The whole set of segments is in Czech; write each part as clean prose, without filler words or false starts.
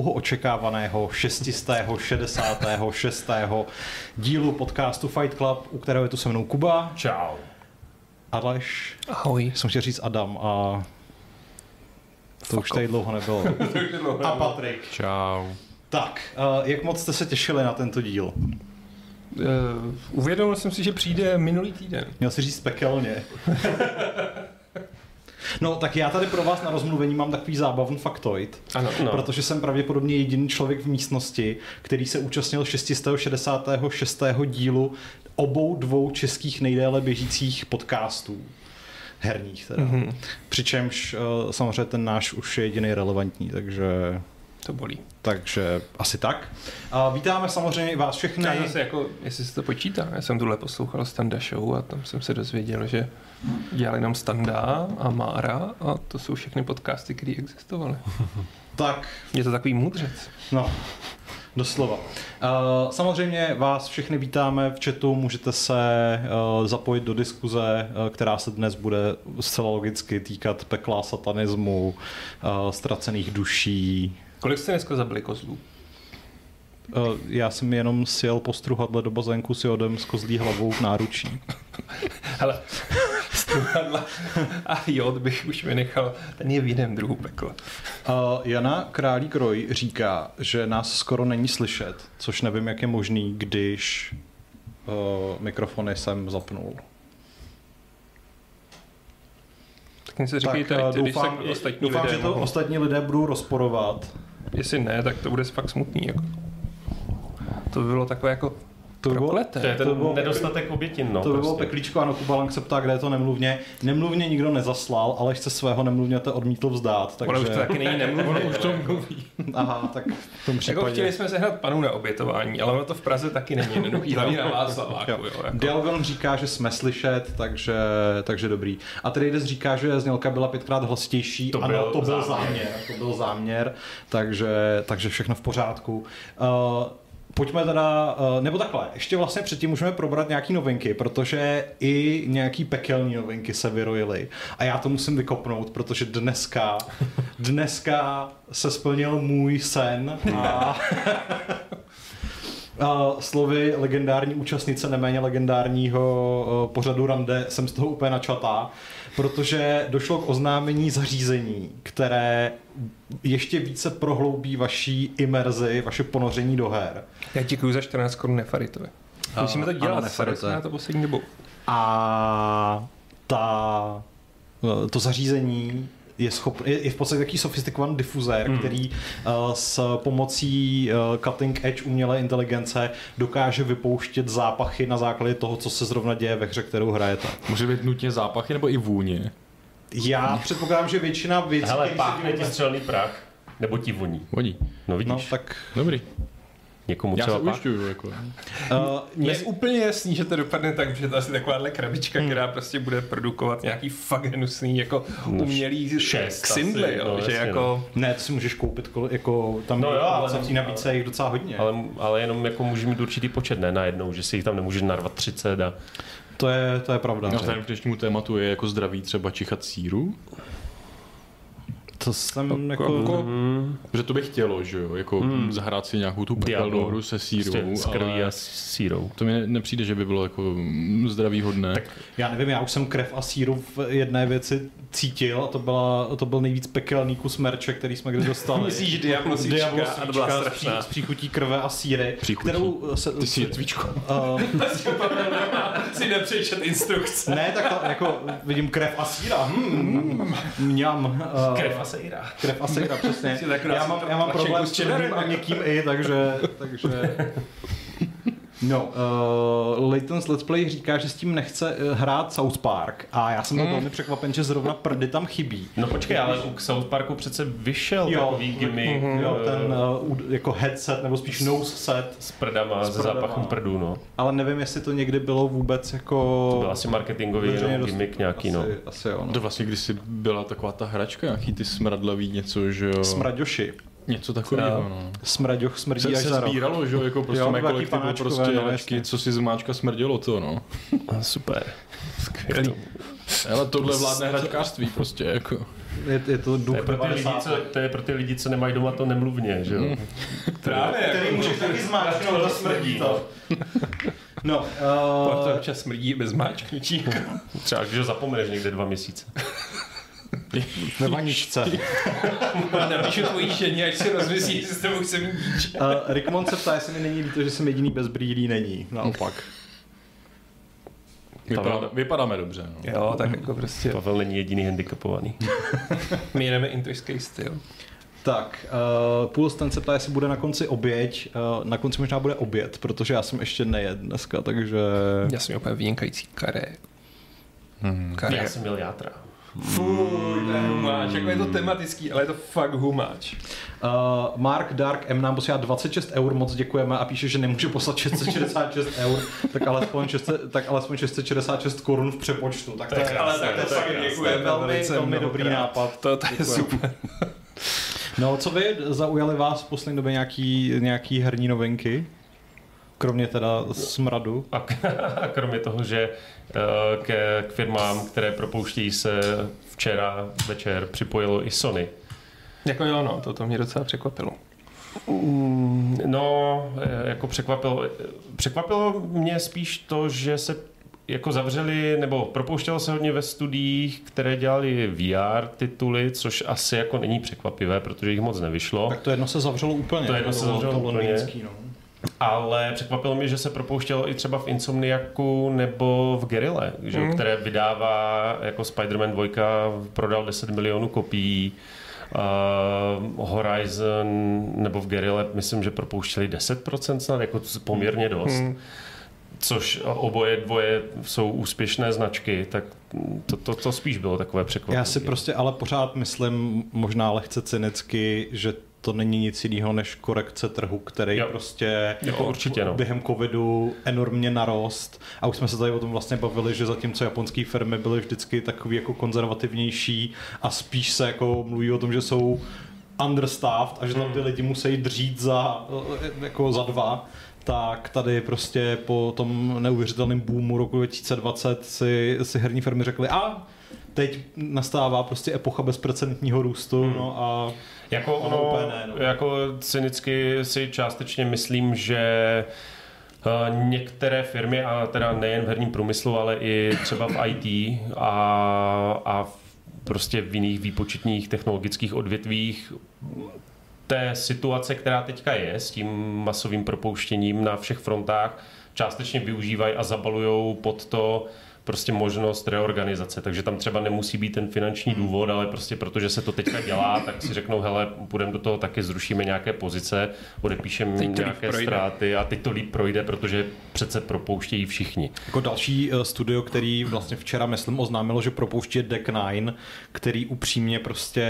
dlouho očekávaného 666. dílu podcastu Fight Club, u kterého je tu se mnou Kuba. Čau. Aleš. Ahoj. Jsem chtěl říct Adam a to už tady dlouho nebylo. A Patrik. Čau. Tak, jak moc jste se těšili na tento díl? Uvědomil jsem si, že přijde minulý týden. Měl si říct pekelně. No, tak já tady pro vás na rozmluvení mám takový zábavný faktoid, Ano, protože jsem pravděpodobně jediný člověk v místnosti, který se účastnil 666. dílu obou dvou českých nejdéle běžících podcastů. Herních teda. Mm-hmm. Přičemž samozřejmě ten náš už je jediný relevantní, takže... To bolí. Takže asi tak. A vítáme samozřejmě vás všechny. Zase jako, jestli se to počítá, já jsem tuhle poslouchal Standa Show a tam jsem se dozvěděl, že dělali jenom Standa a Mára a to jsou všechny podcasty, které existovaly. Tak. Je to takový můdřec. No, doslova. Samozřejmě vás všechny vítáme v chatu, můžete se zapojit do diskuze, která se dnes bude zcela logicky týkat pekla, satanismu, ztracených duší. Kolik jste dneska zabili kozlů? Já jsem jenom sjel postruhadle do bazénku s jodem s kozlí hlavou v náručí. Hele, struhadla a jod bych už vynechal, ten je v jiném druhu pekla. Jana Králík-Roy říká, že nás skoro není slyšet, což nevím, jak je možný, když mikrofony jsem zapnul. Tak mi se říkejte, doufám, že to ostatní lidé budou rozporovat. Jestli ne, tak to bude fakt smutný. Jako. To by bylo takové jako prokleté. To je ten nedostatek obětin. No, to by bylo peklíčko, ano, Kuba Lang se ptá, kde je to nemluvně. Nemluvně nikdo nezaslal, ale chce svého nemluvněte odmítl vzdát. Takže... Ono už to taky není nemluvně. Už to mluví. Aha, tak v tom případě... Jako chtěli jsme sehnat panu na obětování, ale ono to v Praze taky není jednoduchý, hlavně na Václaváku. Jako. Delgon říká, že jsme slyšet, takže dobrý. A Trides říká, že znělka byla 5krát hlasitější. To byl záměr, takže všechno v pořádku. Pojďme teda, nebo takhle, ještě vlastně předtím můžeme probrat nějaký novinky, protože i nějaký pekelní novinky se vyrojily. A já to musím vykopnout, protože dneska se splnil můj sen a slovy legendární účastnice neméně legendárního pořadu Rande jsem z toho úplně načatá, protože došlo k oznámení zařízení, které ještě více prohloubí vaší imerzi, vaše ponoření do her. Já děkuju za 14 korun Nefaritovi. Musíme to dělat, Nefaritovi na to poslední dobou. A to zařízení je v podstatě takový sofistikovaný difuzér, který s pomocí cutting edge umělé inteligence dokáže vypouštět zápachy na základě toho, co se zrovna děje ve hře, kterou hrajete. Může být nutně zápachy nebo i vůně? Já předpokládám, že většina věcí... Hele, páchne ti střelný prach, nebo ti voní. Voní. No vidíš. No, tak... Dobrý. Někomu já třeba se ujišťuju, jako. Mně je úplně jasný, že to dopadne tak, že to asi takováhle krabička, která prostě bude produkovat nějaký fakt hnusný jako umělý ksindly, že jako... Ne, to si můžeš koupit, jako tam v té nabídce jich docela hodně. Ale jenom jako může mít určitý počet, ne najednou, že si jich tam nemůže narvat 30 a... To je pravda. No, k dnešnímu tématu je jako zdraví třeba čichat síru. To jsem jako... Protože to bych chtělo, že jo, jako zahrát si nějakou tu pekelnou hru se sírou. S krví a sírou. To mi nepřijde, že by bylo jako zdravýhodné. Tak já nevím, já už jsem krev a síru v jedné věci cítil a to byl nejvíc pekelný kus merče, který jsme kdy dostali. Myslíš Diablosvíčka a to byla strašná. S příchutí krve a síry, kterou se... Ty si tvíčko. Si nepřečet instrukce. Ne, tak to, jako vidím krev a síra. Mňam. Krev a sejra. Krev a sejra, přesně. Já mám problém s černým a měkkým i, takže... No, Layton's Let's Play říká, že s tím nechce hrát South Park a já jsem byl velmi překvapen, že zrovna prdy tam chybí. No počkej, ale u South Parku přece vyšel takový gimmick. Jo, ten jako headset, nebo spíš nose set. S prdama, se zápachem prdů, no. Ale nevím, jestli to někdy bylo vůbec jako... To byl asi marketingový gimmick nějaký, no. Asi jo, no. To vlastně kdysi byla taková ta hračka, nějaký ty smradlavý něco, že jo. Smraďoši. Něco takového, no. Smraďoch smrdí až za rok. Se sbíralo, že jo, jako prostě mé kolektivu prostě vlastně. co si z máčka smrdělo to, no. Super. Skvělý. Ale tohle vládne hračkářství prostě, jako. Je to duch to je pro ty lidi, co nemají doma to nemluvně, že jo? Právě. Který můžeš taky zmáčknout, to smrdí to. No, to občas smrdí bez máčknutí. Třeba, když ho zapomeneš někde 2 měsíce. Ve vaničce. Napíšu tvojí ženě, až si rozmyslí, že s tebou chce mít dítě. Rickmon se ptá, jestli mi není líto, že jsem jediný bez brýlí. Není, naopak. Vypadáme dobře. No. Jo, tak jako prostě. Pavel není jediný handicapovaný. My jdeme intuický styl. Tak, Pulsten se ptá, jestli bude na konci oběť. Na konci možná bude oběd, protože já jsem ještě nejedl dneska, takže... Já jsem měl úplně vynikající karé. Já jsem měl játra. Fuj, to je humáč. Jako je to tematický, ale je to fakt humáč. Mark Dark M nám posílá 26 €, moc děkujeme a píše, že nemůže poslat 666 €, tak alespoň 666 korun v přepočtu. Tak to je velmi dobrý nápad. To je super. No, co vy, zaujaly vás v poslední době nějaký herní novinky? Kromě teda smradu. A kromě toho, že k firmám, které propouštějí, se včera večer připojilo i Sony. Jako jo, no, to mě docela překvapilo. No, jako překvapilo mě spíš to, že se jako zavřeli, nebo propouštělo se hodně ve studiích, které dělali VR tituly, což asi jako není překvapivé, protože jich moc nevyšlo. Tak to jedno se zavřelo úplně. Ale překvapilo mě, že se propouštělo i třeba v Insomniacu nebo v Guerrille, které vydává jako Spider-Man 2, prodal 10 milionů kopií. Horizon nebo v Guerrille myslím, že propouštěli 10% snad, jako poměrně dost. Což dvoje jsou úspěšné značky, tak to spíš bylo takové překvapení. Já si prostě ale pořád myslím, možná lehce cynicky, že to není nic jiného než korekce trhu, který prostě určitě, během covidu enormně narost. A už jsme se tady o tom vlastně bavili, že zatímco japonské firmy byly vždycky takový jako konzervativnější a spíš se jako mluví o tom, že jsou understaffed a že tam ty lidi musí dřít za 2, tak tady prostě po tom neuvěřitelném boomu roku 2020 si herní firmy řekly, a teď nastává prostě epocha bezprecedentního růstu, no a jako cynicky si částečně myslím, že některé firmy, a teda nejen v herním průmyslu, ale i třeba v IT a prostě v jiných výpočetních technologických odvětvích té situace, která teďka je s tím masovým propouštěním na všech frontách, částečně využívají a zabalujou pod to prostě možnost reorganizace, takže tam třeba nemusí být ten finanční důvod, ale prostě protože se to teďka dělá, tak si řeknou, hele, půjdeme do toho taky, zrušíme nějaké pozice, odepíšeme nějaké ztráty a teď to líp projde, protože přece propouštějí všichni. Jako další studio, který vlastně včera, myslím, oznámilo, že propouští Deck Nine, který upřímně prostě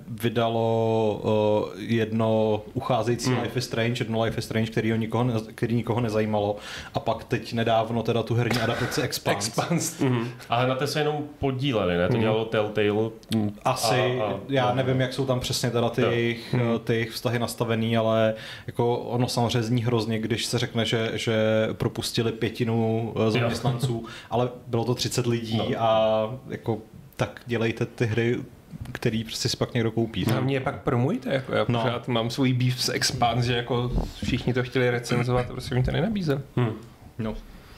vydalo jedno ucházející Life is Strange, který nikoho nezajímalo, a pak teď nedávno teda tu herní adaptaci Expanse. Ale na to se jenom podíleli, ne? To dělalo Telltale. Asi, já nevím, jak jsou tam přesně teda ty jejich vztahy nastavený, ale jako ono samozřejmě zní hrozně, když se řekne, že propustili 1/5 zaměstnanců, ale bylo to 30 lidí a jako tak dělejte ty hry, který prostě si pak někdo koupí. A mě pak promujte, jako já pořád mám svůj beef s Expanse, že jako všichni to chtěli recenzovat a prostě mi to nenabízel. No.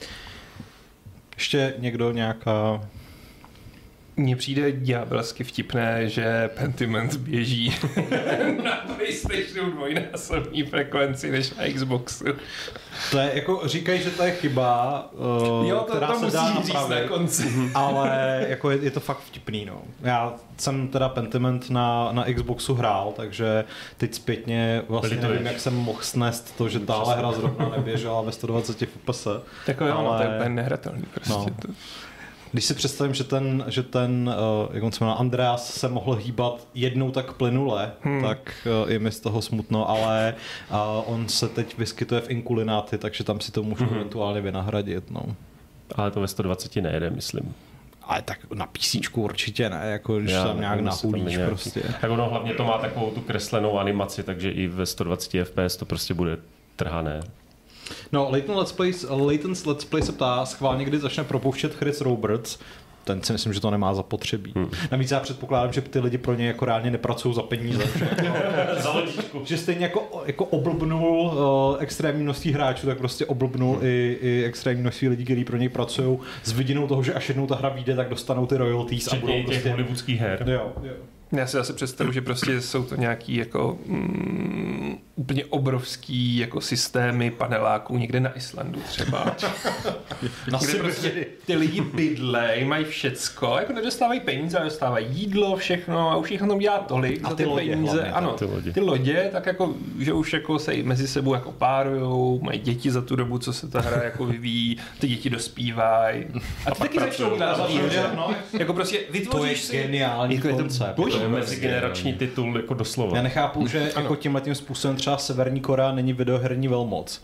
Ještě někdo nějaká... Mně přijde ďábelsky vtipné, že Pentiment běží na PlayStationu dvojnásobní frekvenci než na Xboxu. To je jako, říkají, že to je chyba, která se dá napravit, na konci. Ale jako je to fakt vtipný. No. Já jsem teda Pentiment na Xboxu hrál, takže teď zpětně vlastně nevím, jak jsem mohl snést to, že tahle hra zrovna neběžela ve 120 FPS. Tak jo, ale... to je úplně nehratelný prostě. No. Když si představím, že ten jak on se jmenuje, Andreas se mohl hýbat jednou tak plynule, tak je mi z toho smutno, ale on se teď vyskytuje v Inkulináty, takže tam si to můžu eventuálně vynahradit. No. Ale to ve 120 nejede, myslím. Ale tak na písíčku určitě ne, jako když tam nějak nahulíš prostě. Tak ono hlavně to má takovou tu kreslenou animaci, takže i ve 120 FPS to prostě bude trhané. No, Layton's Let's Play se ptá, schválně kdy začne propouštět Chris Roberts. ten si myslím, že to nemá zapotřebí. Navíc já předpokládám, že ty lidi pro ně jako reálně nepracují za peníze. Že stejně jako oblbnul extrémní množství hráčů, tak prostě oblbnul i extrémní množství lidí, kteří pro něj pracují s vidinou toho, že až jednou ta hra vyjde, tak dostanou ty royalties a budou prostě těch hollywoodských her. Jo. Já si zase představuji, že prostě jsou to nějaký jako úplně obrovský jako systémy paneláků někde na Islandu třeba. Kde prostě ty lidi bydlej, mají všecko, jako nedostávají peníze, ale dostávají jídlo, všechno a už jich tam dělá tolik za ty peníze. Hlavně, ano, ty lodě, tak jako, že už jako se mezi sebou jako párujou, mají děti za tu dobu, co se ta hra jako vyvíjí, ty děti dospívají. A ty taky začnou jako prostě vytvoříš si geniální koncept. Mezigenerační titul jako doslova. Já nechápu, že jako tímhletím způsobem třeba Severní Korea není videoherní velmoc.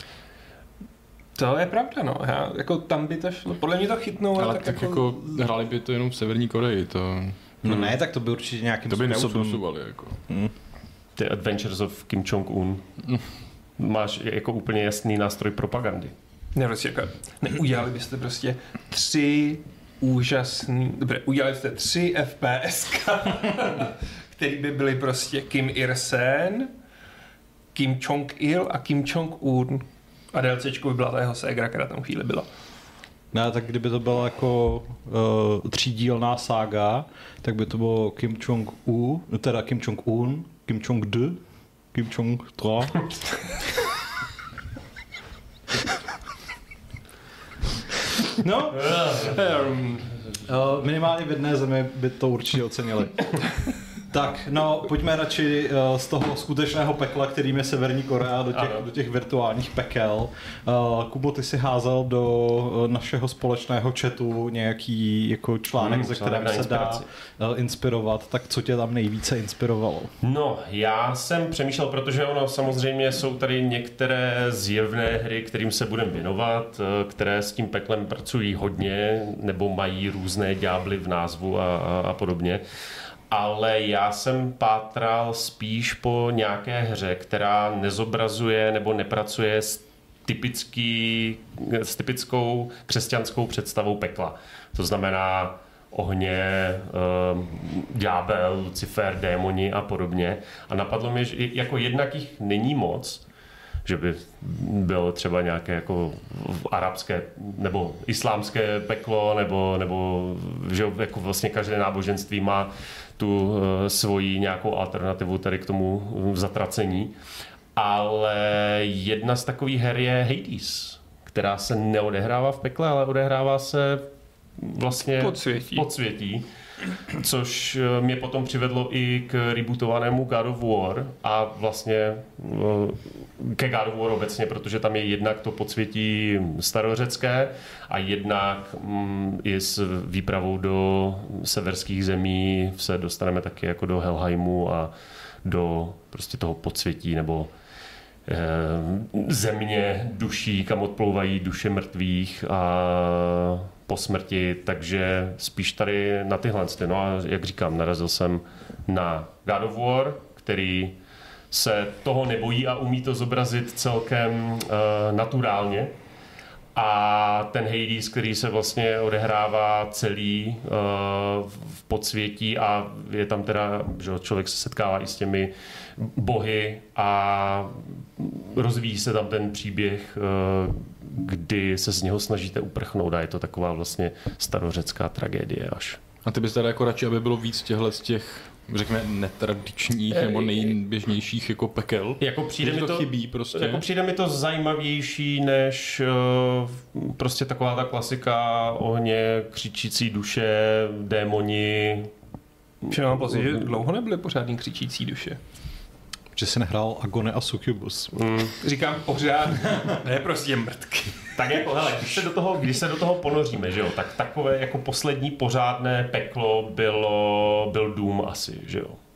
To je pravda, no. Jako tam by to šlo. Podle mě to chytnou. Ale tak jako hráli by to jenom v Severní Koreji. To... No ne, tak to by určitě nějakým způsobem... jako. The Adventures of Kim Jong-un. Máš jako úplně jasný nástroj propagandy. Ne, prostě jako, neudělali byste prostě 3 úžasný... Dobře, udělali jste 3 FPSka, který by byly prostě Kim Il-sen, Kim Jong-il a Kim Jong-un. A DLCčko by byla ta jeho ségra, která tam chvíli byla. Ne, tak kdyby to byla jako 3dílná sága, tak by to bylo Kim Jong-un, teda Kim Jong-un, Kim Jong-d, Kim Jong-3. No, minimálně v jedné zemi by to určitě ocenili. Tak, no, pojďme radši z toho skutečného pekla, kterým je Severní Korea, do těch virtuálních pekel. Kubo, ty si házel do našeho společného chatu nějaký jako článek, ze kterém se dá inspirovat. Tak co tě tam nejvíce inspirovalo? No, já jsem přemýšlel, protože ono samozřejmě jsou tady některé zjevné hry, kterým se budeme věnovat, které s tím peklem pracují hodně, nebo mají různé ďábly v názvu a podobně. Ale já jsem pátral spíš po nějaké hře, která nezobrazuje nebo nepracuje s typickou křesťanskou představou pekla. To znamená ohně, ďábel, Lucifer, démoni a podobně. A napadlo mě, že jako jednak jich není moc, že by bylo třeba nějaké jako arabské nebo islámské peklo, nebo že jako vlastně každé náboženství má tu svoji nějakou alternativu tady k tomu zatracení. Ale jedna z takových her je Hades, která se neodehrává v pekle, ale odehrává se vlastně v podsvětí. Což mě potom přivedlo i k rebootovanému God of War a vlastně ke God of War obecně, protože tam je jednak to podsvětí starořecké a jednak i s výpravou do severských zemí se dostaneme taky jako do Helheimu a do prostě toho podsvětí nebo země duší, kam odplouvají duše mrtvých a po smrti, takže spíš tady na tyhle. No a jak říkám, narazil jsem na God of War, který se toho nebojí a umí to zobrazit celkem naturálně. A ten Hades, který se vlastně odehrává celý v podsvětí a je tam teda, že člověk se setkává i s těmi bohy a rozvíjí se tam ten příběh, kdy se z něho snažíte uprchnout a je to taková vlastně starořecká tragédie až. A ty bys teda jako radši, aby bylo víc z těch řekněme netradičních nebo nejběžnějších jako pekel. Jako přijde mi to chybí prostě. Jako přijde mi to zajímavější než prostě taková ta klasika ohně, křičící duše, démoni. Že mám pocit, že dlouho nebyly pořádný křičící duše. Že jsi nehrál Agony a Succubus. Říkám pořád, ne prostě mrtky. Tak jako, hele, když se do toho ponoříme, že jo, tak takové jako poslední pořádné peklo byl Doom asi, že jo.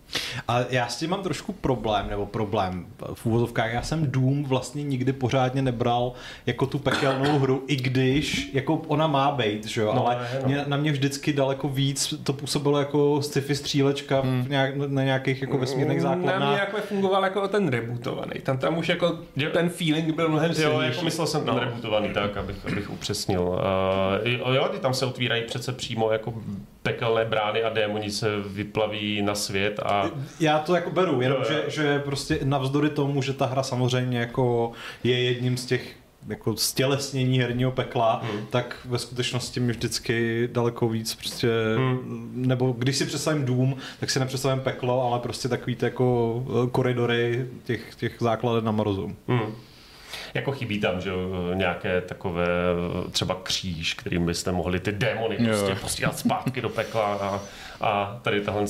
A já s tím mám trošku problém v úvozovkách. Já jsem Doom vlastně nikdy pořádně nebral jako tu pekelnou hru, i když jako ona má být, že jo, ale na mě vždycky daleko víc to působilo jako sci-fi střílečka na nějakých jako vesmírných základnách. Na mě jako fungoval jako ten rebootovaný. Tam už jako ten feeling byl mnohem silnější. Jo, jako myslel jsem ten rebootovaný tak, abych upřesnil. Jo, tam se otvírají přece přímo jako pekelné brány a démoni se vyplaví na svět a... Já to jako beru, jenom že prostě navzdory tomu, že ta hra samozřejmě jako je jedním z těch jako stělesnění herního pekla, tak ve skutečnosti mi vždycky daleko víc prostě, nebo když si představím Doom, tak si nepředstavím peklo, ale prostě takový ty jako koridory těch základen na mrozu. Jako chybí tam, že nějaké takové třeba kříž, kterým byste mohli ty démony prostě posílat zpátky do pekla a tady tahle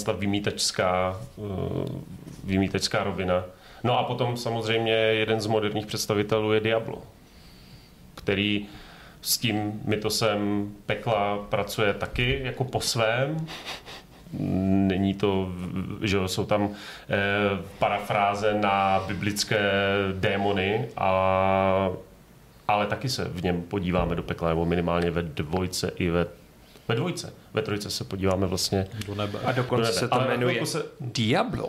vymítačská rovina. No a potom samozřejmě jeden z moderních představitelů je Diablo, který s tím mytosem pekla pracuje taky jako po svém. Není to, že jsou tam parafráze na biblické démony, ale taky se v něm podíváme do pekla, nebo minimálně ve dvojce i ve trojce se podíváme vlastně do nebe. A dokonce se to jmenuje Diablo.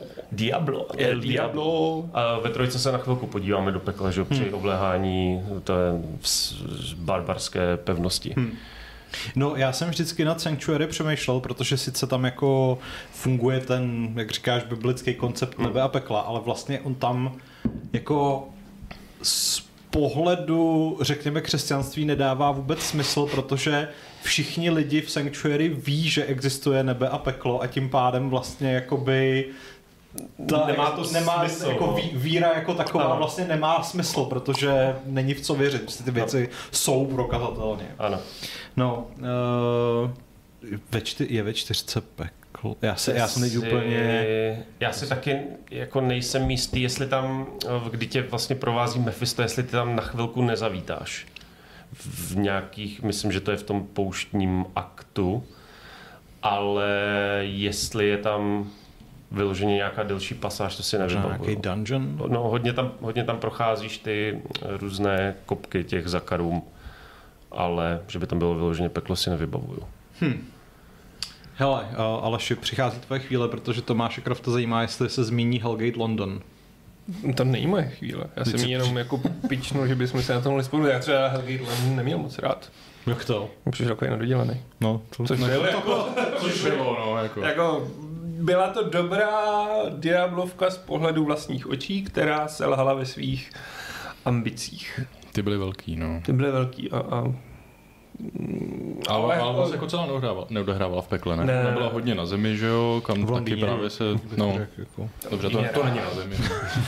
A ve trojce se na chvilku podíváme do pekla, že při obléhání té barbarské pevnosti. No, já jsem vždycky nad Sanctuary přemýšlel, protože sice tam jako funguje ten, jak říkáš, biblický koncept nebe a pekla, ale vlastně on tam jako z pohledu, řekněme, křesťanství nedává vůbec smysl, protože všichni lidi v Sanctuary ví, že existuje nebe a peklo a tím pádem vlastně jakoby nemá smysl, jako víra jako taková vlastně nemá smysl, protože není v co věřit. Ty věci jsou prokazatelně. Ano. No, je ve 4 peklo. Já jsem teď úplně... Já si taky jako nejsem jistý, jestli tam, kdy tě vlastně provází Mephisto, jestli ty tam na chvilku nezavítáš. V nějakých, myslím, že to je v tom pouštním aktu, ale jestli je tam vyloženě nějaká delší pasáž, to si nevybavuju. Nějaký dungeon? No, hodně tam procházíš ty různé kopky těch zakarům, ale že by tam bylo vyloženě peklo, si nevybavuju. Hele, Aleši, přichází tvoje chvíle, protože Tomáše Krafta zajímá, jestli se zmíní Hellgate London. To není moje chvíle. Já jsem jí jenom jako pičnul, že bychom se na tom mohli spolu. Já třeba Hellgate London neměl moc rád. Jak to? Přišel takový nedodělaný. No, což bylo jako byla to dobrá Diablovka z pohledu vlastních očí, která selhala ve svých ambicích. Ty byly velký, no. Ty byly velký ale vlastně jako celá neodehrávala v pekle, ne? Ona byla hodně na zemi, že jo, kam taky právě se... No, dobře, to není na zemi.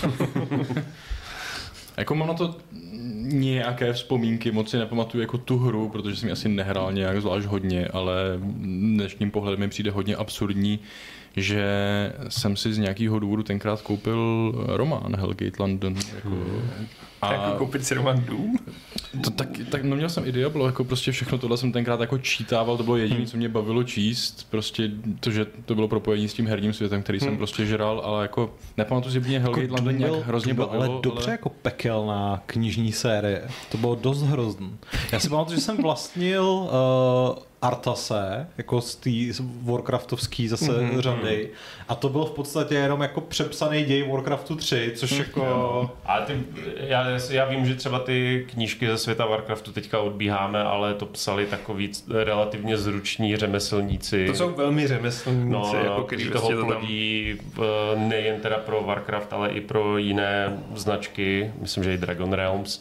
Jako mám na to nějaké vzpomínky, moc si nepamatuju jako tu hru, protože jsem ji asi nehrál nějak zvlášť hodně, ale dnešním pohledem mi přijde hodně absurdní, že jsem si z nějakého důvodu tenkrát koupil román Hellgate London. Jako koupit si román Doom? Tak no měl jsem i Diablo, jako prostě všechno tohle jsem tenkrát jako čítával, to bylo jediné, co mě bavilo číst, prostě to, že to bylo propojení s tím herním světem, který jsem prostě žral, ale jako nepamatuji si, mě Hellgate London nějak hrozně bavilo. Ale dobře jako pekelná knižní série, to bylo dost hrozný. Já si pamatuju, že jsem vlastnil Artase, jako z té Warcraftovský zase řady. A to byl v podstatě jenom jako přepsaný děj Warcraftu 3, což jako... Ale já vím, že třeba ty knížky ze světa Warcraftu teďka odbíháme, ale to psali takový relativně zruční řemeslníci. To jsou velmi řemeslníci, jako kteří toho plodí nejen teda pro Warcraft, ale i pro jiné značky, myslím, že i Dragon Realms.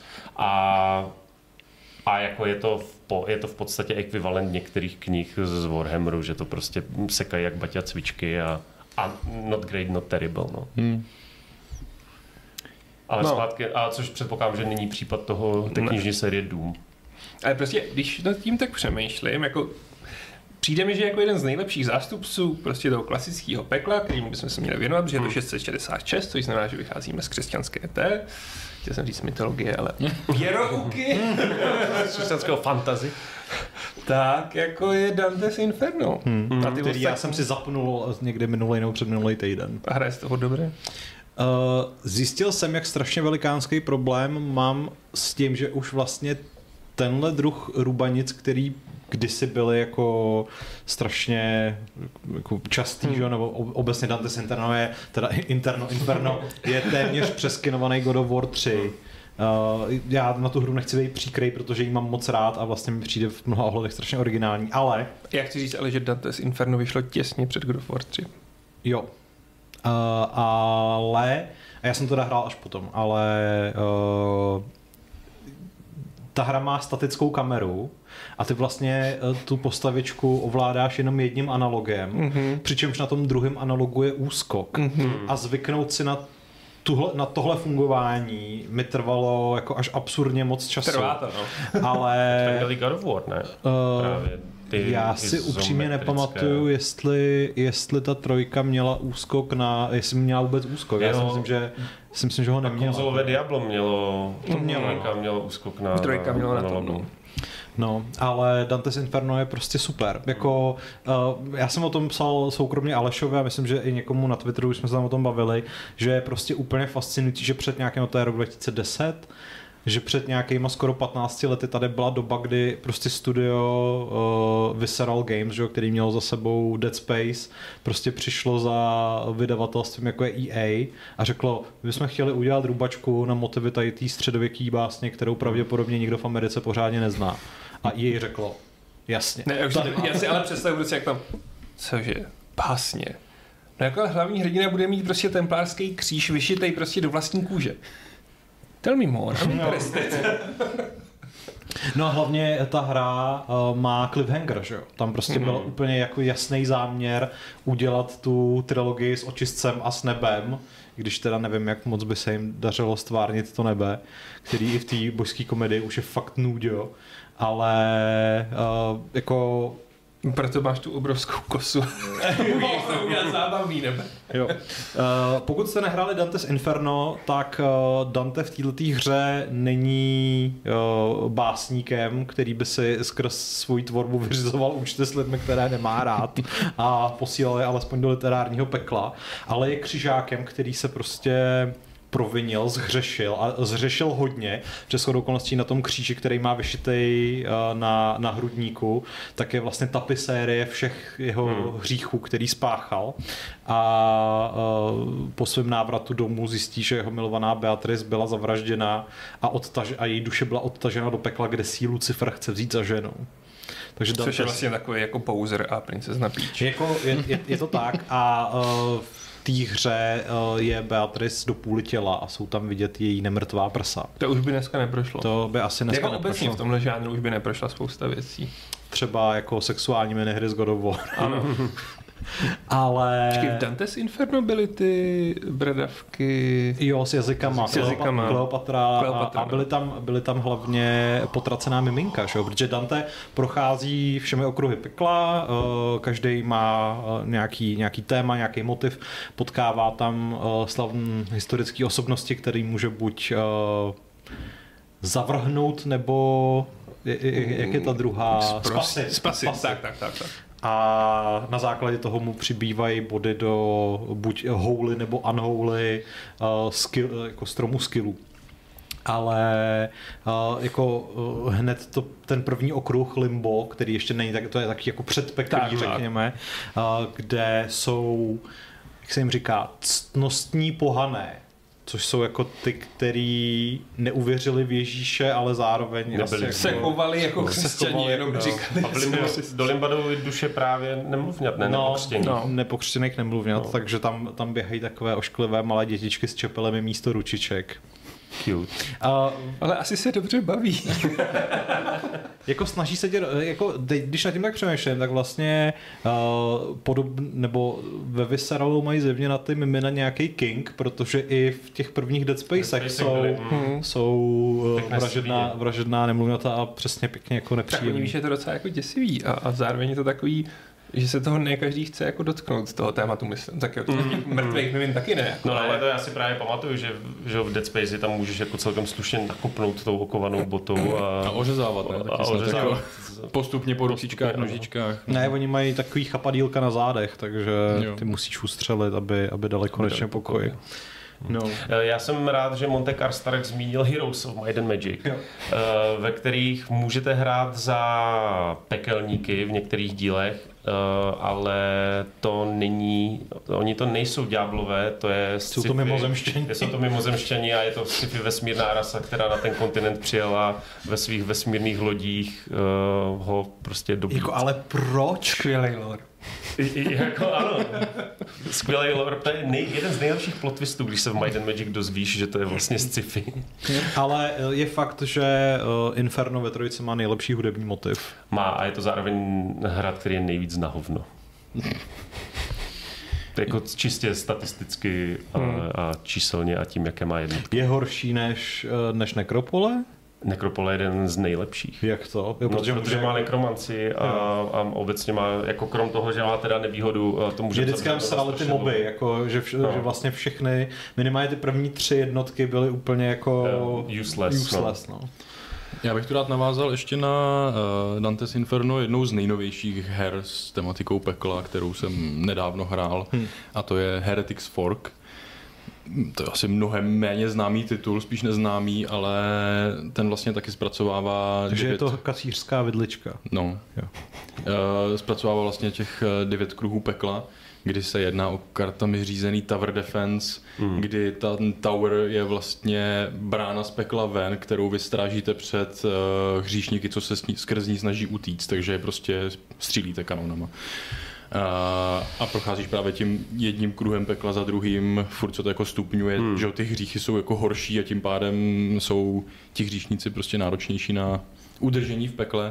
A jako je to v podstatě ekvivalent některých knih z Warhammeru, že to prostě sekají jak baťa cvičky a not great, not terrible, no. Ale zpátky, a což předpokládám, že není případ toho té knižní série Doom. Ale prostě, když nad tím tak přemýšlím, jako přijde mi, že jako jeden z nejlepších zástupců prostě toho klasického pekla, kterým bychom se měli věnovat, protože je to 666, což znamená, že vycházíme z křesťanské chtěl jsem říct mytologie, ale věrouky z křesťanského fantasy. tak jako je Dante's Inferno. A ty který já jsem si zapnul někdy minulý nebo předminulý týden. A hraje z toho dobře? Zjistil jsem, jak strašně velikánský problém mám s tím, že už vlastně tenhle druh rubanic, který kdysi byly jako strašně jako častý, že? Nebo obecně Dante's Inferno je, teda Inferno je téměř přeskinovaný God of War 3. Já na tu hru nechci být příkrej, protože ji mám moc rád a vlastně mi přijde v mnoha ohledech strašně originální, ale... Já chci říct ale, že Dante's Inferno vyšlo těsně před God of War 3. Jo. Ale... A já jsem to hrál až potom, ale... ta hra má statickou kameru a ty vlastně tu postavičku ovládáš jenom jedním analogem, přičemž na tom druhém analogu je úskok. A zvyknout si na tohle fungování mi trvalo jako až absurdně moc času. Trvá to, no. Ale... Tak byli God of War, ne? Právě. Já si upřímně nepamatuju, jestli ta trojka měla úskok jestli měla vůbec úskok. Já si myslím, že ho neměla. Konzolové Diablo mělo úskok na... Trojka měla na tom. No, ale Dante's Inferno je prostě super. Jako, já jsem o tom psal soukromně Alešovi a myslím, že i někomu na Twitteru už jsme se tam o tom bavili, že je prostě úplně fascinující, že před nějakým, to je rok 2010, že před nějakýma skoro 15 lety tady byla doba, kdy prostě studio Visceral Games, že, který mělo za sebou Dead Space, prostě přišlo za vydavatelstvím jako je EA a řeklo, my jsme chtěli udělat rubačku na motivy tady té středověký básně, kterou pravděpodobně nikdo v Americe pořádně nezná. A EA řeklo, jasně. Ne, já si ale představuji, jak tam, cože, básně. No jako hlavní hrdina bude mít prostě templářský kříž vyšitej prostě do vlastní kůže. Tell me more, I'm interested. No a hlavně ta hra má cliffhanger, že jo? Tam prostě byl úplně jako jasný záměr udělat tu trilogii s očistcem a s nebem, když teda nevím, jak moc by se jim dařilo stvárnit to nebe, který i v té božské komedii už je fakt nudio, ale jako... Proto máš tu obrovskou kosu. Já zábavný nebe. Jo. Pokud jste nehráli Dante's Inferno, tak Dante v této hře není básníkem, který by si skrz svou tvorbu vyřizoval účty s lidmi, které nemá rád a posílal je alespoň do literárního pekla, ale je křižákem, který se prostě provinil, zhřešil hodně. Přes shodou okolností na tom kříži, který má vyšitej na hrudníku, tak je vlastně tapisérie všech jeho hříchů, který spáchal. A po svém návratu domů zjistí, že jeho milovaná Beatrice byla zavražděna a její duše byla odtažena do pekla, kde si Lucifer chce vzít za ženou. Takže což je vlastně takový jako Bowser a princezna Peach. Je to tak a v té hře je Beatrice do půli těla a jsou tam vidět její nemrtvá prsa. To už by dneska neprošlo. To by asi dneska neprošlo. Obecně v tomhle žánru už by neprošla spousta věcí. Třeba jako sexuální minihry z God of War. Ano. Ale... Počkej, v Dante's Inferno byly ty bradavky... Jo, s jazykama. Kleopatra a byly tam hlavně potracená miminka, že? Protože Dante prochází všemi okruhy pekla, každý má nějaký téma, nějaký motiv, potkává tam slavné historické osobnosti, který může buď zavrhnout, nebo jak je ta druhá? Spasit. Tak. A na základě toho mu přibývají body do buď holy nebo unholy jako stromu skillů. Ale jako hned ten první okruh Limbo, který ještě není tak, to je taky jako předpeklí, řekněme, kde jsou, jak se jim říká, ctnostní pohané, což jsou jako ty, kteří neuvěřili v Ježíše, ale zároveň se chovali jako křesťaní, jenom říkali. A do Limba jdou duše právě nemluvňat, nepokřtěných. Nepokřtěných nemluvňat, takže tam běhají takové ošklivé malé dětičky s čepelemi místo ručiček. Cute. Ale asi se dobře baví. Jako snaží se jako když nad tím tak přemýšlím, tak vlastně nebo ve Visceralu mají zjevně na ty mimina nějaký king, protože i v těch prvních Dead Spacech jsou vražedná nemluvňata a přesně pěkně jako nepříjemný. Tak oni víš, je to docela jako děsivý a zároveň je to takový že se toho ne každý chce jako dotknout toho tématu, myslím. Tak jo, mrtvých mimin taky ne. Jako, no ale to já si právě pamatuju, že v Dead Space tam můžeš jako celkem slušně nakopnout tou okovanou botou a ořezávat, ne? A ořezávat. Jako postupně po ručičkách, nožičkách. Ne, oni mají takový chapadílka na zádech, takže ty musíš ustřelit, aby dali konečně pokoj. No. Já jsem rád, že Montekar Stark zmínil Heroes of Might and Magic, ve kterých můžete hrát za pekelníky v některých dílech, ale to není, oni to nejsou ďáblové, to je jsou to mimozemštění. Jsou to mimozemštění a je to sci-fi vesmírná rasa, která na ten kontinent přijela ve svých vesmírných lodích ho prostě dobít. Jako, ale proč? Skvělej lore. Jako ano, skvělý lore, to je jeden z nejlepších plot twistů, když se v Might and Magic dozvíš, že to je vlastně sci-fi. Ale je fakt, že Inferno ve trojice má nejlepší hudební motiv. Má a je to zároveň hra, který je nejvíc na hovno. Jako čistě statisticky a číselně a tím, jaké má jednotky. Je horší než Nekropole? Nekropole je jeden z nejlepších. Jak to? Jo, protože má nekromanci a obecně má, jako krom toho, že má teda nevýhodu, to může... Vždycky tam srali ty moby, jako, že vlastně všechny, minimálně ty první 3 jednotky byly úplně jako... useless. No. Já bych tu rád navázal ještě na Dante's Inferno, jednou z nejnovějších her s tematikou pekla, kterou jsem nedávno hrál, a to je Heretics Fork. To je asi mnohem méně známý titul, spíš neznámý, ale ten vlastně taky zpracovává... Takže je to kacířská vidlička. No. Zpracovává vlastně těch 9 kruhů pekla, kdy se jedná o kartami řízený Tower Defense, kdy ten tower je vlastně brána z pekla ven, kterou vy strážíte před hříšníky, co se skrz ní snaží utíct, takže prostě střílíte kanonama. A procházíš právě tím jedním kruhem pekla za druhým, furt co to jako stupňuje, že ty hříchy jsou jako horší a tím pádem jsou ti hříšníci prostě náročnější na udržení v pekle.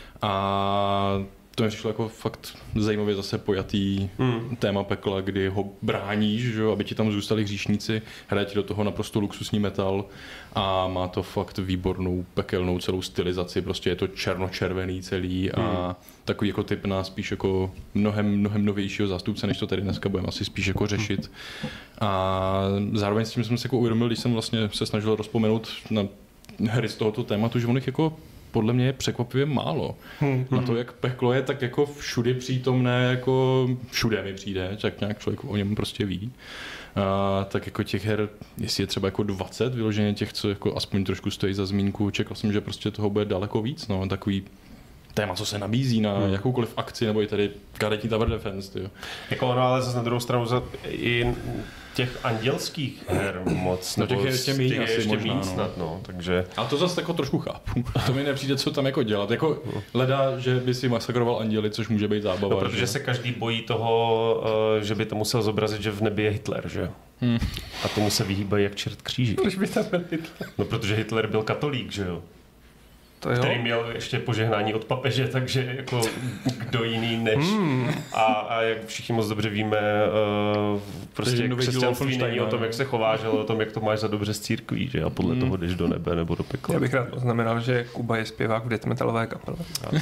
A to mi přišlo jako fakt zajímavě zase pojatý téma pekla, kdy ho bráníš, že, aby ti tam zůstali hříšníci, hraje ti do toho naprosto luxusní metal a má to fakt výbornou pekelnou celou stylizaci, prostě je to černočervený celý a takový jako typ na spíš jako mnohem novějšího zástupce, než to tady dneska budeme asi spíš jako řešit. A zároveň s tím jsem se jako uvědomil, když jsem vlastně se snažil rozpomenout na hry z tohoto tématu, že on jich jako podle mě je překvapivě málo. Na to, jak peklo je tak jako všude přítomné, jako všude mi přijde, tak nějak člověk o něm prostě ví. Tak jako těch her, jestli je třeba jako 20 vyloženě těch, co jako aspoň trošku stojí za zmínku, čekal jsem, že prostě toho bude daleko víc, no, takový téma, co se nabízí na jakoukoliv akci, nebo i tady karetní Tower Defense, jo. Jako ono, ale zase na druhou stranu i těch andělských her moc, no těch je ještě méně asi možná, snad, no, takže... A to zase jako trošku chápu. To mi nepřijde, co tam jako dělat. Jako leda, že by si masakroval anděli, což může být zábava. No, protože se každý bojí toho, že by to musel zobrazit, že v nebi je Hitler, že? A tomu se vyhýbají jak čert kříži. Proč by tam byl Hitler? No, protože Hitler byl katolík, že jo? Který měl ještě požehnání od papeže, takže jako kdo jiný než. A jak všichni moc dobře víme, prostě křesťanství není o tom, jak se chováš, ale o tom, jak to máš za dobře z církví, že? A podle toho jdeš do nebe nebo do pekla. Já bych rád poznamenal, že Kuba je zpěvák v death metalové kapele.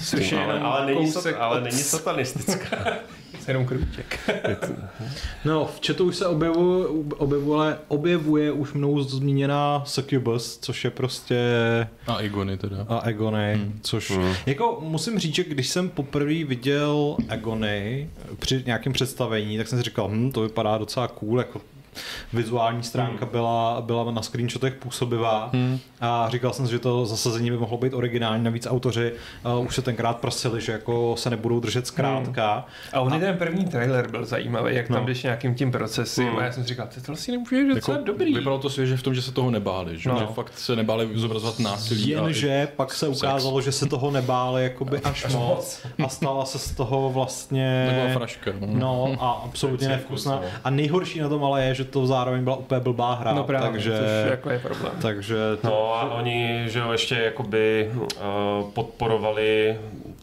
Ale není satanistická. Jenom krůček. No, v chatu už se objevuje už mnou zmíněná Succubus, což je prostě... A Egony teda. A Egony, což... Jako musím říct, že když jsem poprvé viděl Egony při nějakém představení, tak jsem si říkal, to vypadá docela cool, jako vizuální stránka byla na screenshotech působivá a říkal jsem si, že to zasazení by mohlo být originální, navíc autoři už se tenkrát prosili, že jako se nebudou držet zkrátka. A ten první trailer byl zajímavý, jak tam jdeš nějakým tím procesem a já jsem si říkal, to vlastně nemůže být docela jako dobrý. Vypadalo to svěže v tom, že se toho nebáli, že fakt se nebáli zobrazovat násilí. Jenže pak se ukázalo, že se toho nebáli jakoby až moc a stala se z toho vlastně... Taková fraška. No a absolutně nevkusná. A nejhorší na tom ale je, že to zároveň byla úplně blbá hra. No právě, takže, což jako je problém. Takže no a oni, že jo, ještě jakoby podporovali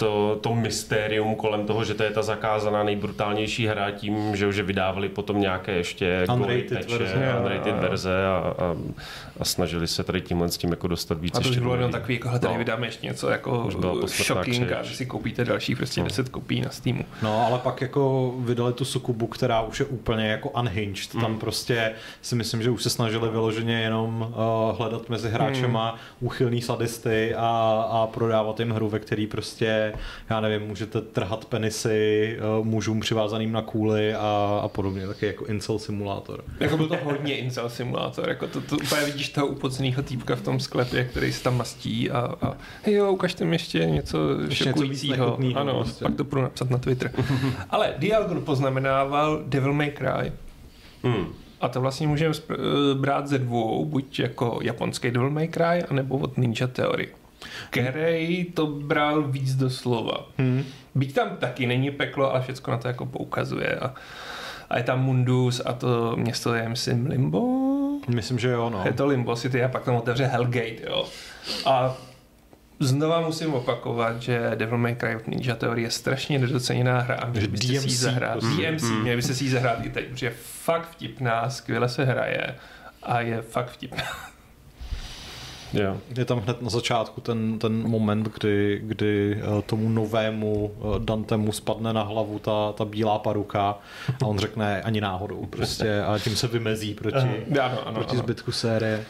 to mystérium kolem toho, že to je ta zakázaná nejbrutálnější hra tím, že vydávali potom nějaké ještě unrated verze a snažili se tady tímhle s tím jako dostat víc. A to už bylo jenom takový, jako tady vydáme ještě něco jako shocking a si koupíte další prostě 10 kopií na Steamu. No, ale pak jako vydali tu Sukubu, která už je úplně jako unhinged. Tam prostě si myslím, že už se snažili vyloženě jenom hledat mezi hráčema úchylný sadisty a prodávat jim hru, ve který prostě, já nevím, můžete trhat penisy mužům přivázaným na kůli a podobně, taky jako incel simulátor. Jako byl to hodně incel simulátor, jako to úplně vidíš toho upocného týpka v tom sklepě, který se tam mastí a jo, ukažte mi ještě něco šokujícího. Ano, prostě. Pak to budu napsat na Twitter. Ale Dialgo poznamenával Devil May Cry. A to vlastně můžeme brát ze dvou, buď jako japonský Devil May Cry, anebo od Ninja Theory, který to bral víc doslova. Byť tam taky není peklo, ale všecko na to jako poukazuje. A je tam Mundus a to město je, myslím, Limbo? Myslím, že jo, no. Je to Limbo City a pak tam otevře Hellgate, jo. A znova musím opakovat, že Devil May Cry od Ninja Theory je strašně nedoceněná hra a měli byste si ji zahrát. Měli byste si ji zahrát i teď, protože je fakt vtipná, skvěle se hraje a je fakt vtipná. Yeah. Je tam hned na začátku ten moment, kdy tomu novému Dantemu spadne na hlavu ta bílá paruka a on řekne ani náhodou prostě a tím se vymezí proti zbytku série.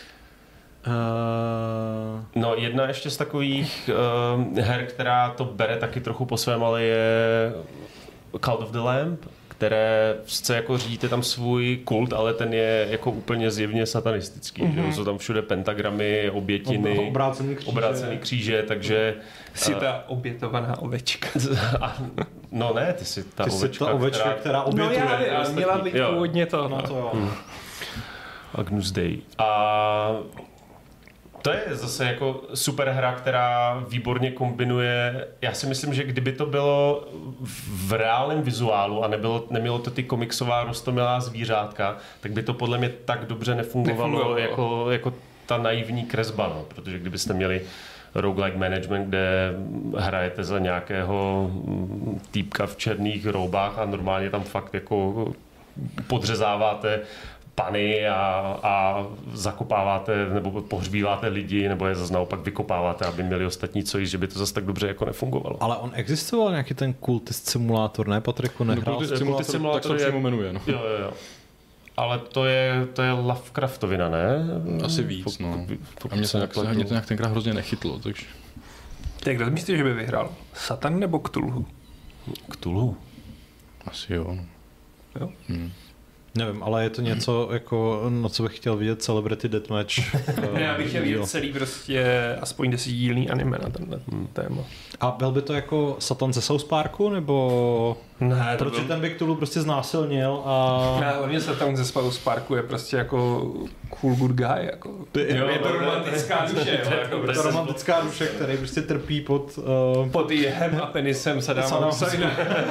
No, jedna ještě z takových her, která to bere taky trochu po svém, ale je Cult of the Lamb, které chce jako řídíte tam svůj kult, ale ten je jako úplně zjevně satanistický. Že? Jsou tam všude pentagramy, obětiny, obrácený kříže, takže... Jsi ta obětovaná ovečka. No ne, ty jsi ta ovečka, která obětuje. No já měla být původně to. No. To jo. Agnus Dei. A to je zase jako super hra, která výborně kombinuje. Já si myslím, že kdyby to bylo v reálném vizuálu a nemělo to ty komiksová roztomilá zvířátka, tak by to podle mě tak dobře nefungovalo. Jako ta naivní kresba, no. Protože kdybyste měli roguelike management, kde hrajete za nějakého týpka v černých roubách a normálně tam fakt jako podřezáváte pany a zakopáváte nebo pohřbíváte lidi, nebo je zase naopak vykopáváte, aby měli ostatní co jíst, že by to zase tak dobře jako nefungovalo. Ale on existoval nějaký ten kultist simulátor, ne, Patriku? Nehrál? Kultist simulátor tak se přímo jmenuje, no. Jo. Ale to je Lovecraftovina, ne? Asi víc, no. A mě to nějak tenkrát hrozně nechytlo, takže... Tak kdo myslíš, že by vyhrál? Satan nebo Cthulhu? Cthulhu? Asi jo. Jo? Nevím, ale je to něco, jako, na co bych chtěl vidět Celebrity Deathmatch. Já bych chtěl vidět celý prostě aspoň 10dílný anime na tenhle téma. A byl by to jako Satan ze South Parku, nebo... Ne, protože ten by Cthulhu prostě znásilnil a... Ne, hlavně Satan ze South Parku je prostě jako cool good guy, jako... Je to romantická duše, jo. Je to romantická duše, který prostě trpí pod jehem a penisem Saddama Husajna.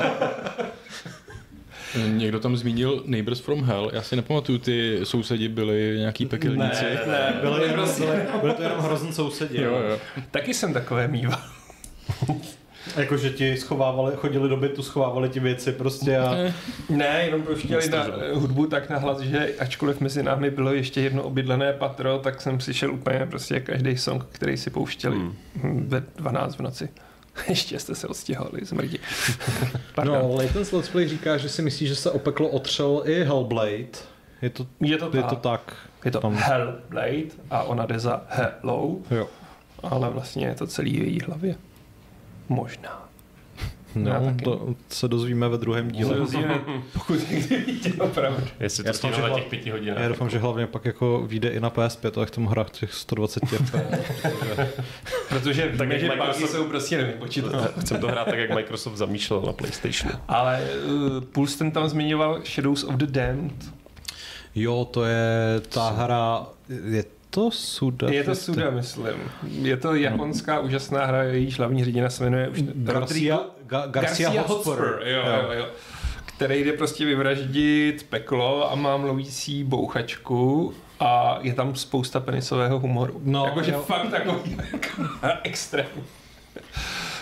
Někdo tam zmínil Neighbors from Hell. Já si nepamatuju, ty sousedi byli nějaký pekelníci. Ne, byli to jenom hrozný sousedi. Jo. Taky jsem takové mýval. Jakože ti chodili do bytu, schovávali ti věci prostě a... Ne, jenom pouštěli na hudbu tak nahlas, že ačkoliv mezi námi bylo ještě jedno obydlené patro, tak jsem slyšel úplně prostě každý song, který si pouštěli ve 12 v noci. Ještě jste se odstěhovali, zmrdi. No, Layton's Let's Play říká, že si myslí, že se opeklo otřel i Hellblade. Je to tak. Je to Hellblade a ona jde za Hello. Jo. Ale vlastně je to celý v její hlavě. Možná. No, to se dozvíme ve druhém díle. Pokud někdy víte opravdu. Jestli to stihne na těch 5 hodinách. Já doufám, že hlavně pak jako vyjde i na PS5, ale k tomu hrách těch 120 Protože bugy jsou prostě nevypočítatelné. Chcem to hrát tak, jak Microsoft zamýšlel na PlayStationu. Ale Pulsten tam zmiňoval Shadows of the Damned. Jo, to je ta hra... Je to Suda? Je to Suda, myslím. Je to japonská úžasná hra, jejíž hlavní hrdina se jmenuje už Garcia Hotspur. Jo. Který jde prostě vyvraždit peklo a má mluvící bouchačku a je tam spousta penisového humoru. No, jakože fakt takový extrém.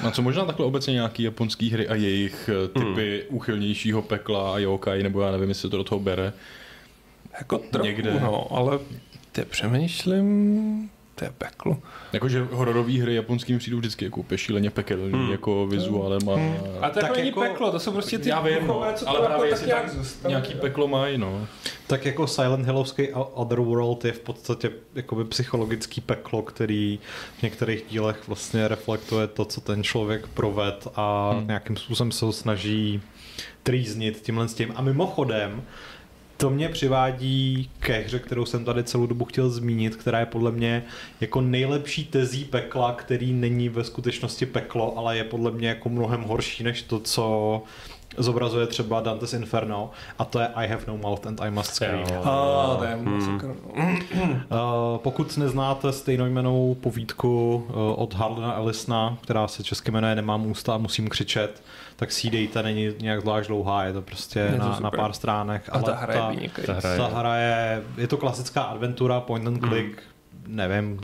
A co možná takhle obecně nějaký japonský hry a jejich typy úchylnějšího pekla a yokai, nebo já nevím, jestli to do toho bere. Jako trochu, někde. No, ale přemýšlím, to je peklo. Jakože hororové hry japonským přijdou vždycky jako šíleně pekelný, jako vizuálem A to jako není jako, peklo, to jsou prostě ty já vím, duchové, co ale to právě jako tak tak nějaký peklo mají, no. Tak jako Silent Hillovský Otherworld je v podstatě jakoby psychologický peklo, který v některých dílech vlastně reflektuje to, co ten člověk proved a nějakým způsobem se ho snaží trýznit tímhle s tím. A mimochodem, to mě přivádí ke hře, kterou jsem tady celou dobu chtěl zmínit, která je podle mě jako nejlepší tezí pekla, který není ve skutečnosti peklo, ale je podle mě jako mnohem horší než to, co zobrazuje třeba Dante's Inferno, a to je I have no mouth and I must scream. To je Pokud neznáte stejnojmennou povídku od Harlana Ellisona, která se česky jmenuje Nemám ústa a musím křičet, tak si ji dejte, není nějak zvlášť dlouhá, je to prostě na pár stránek. A ta hra je to klasická adventura, point and click, nevím,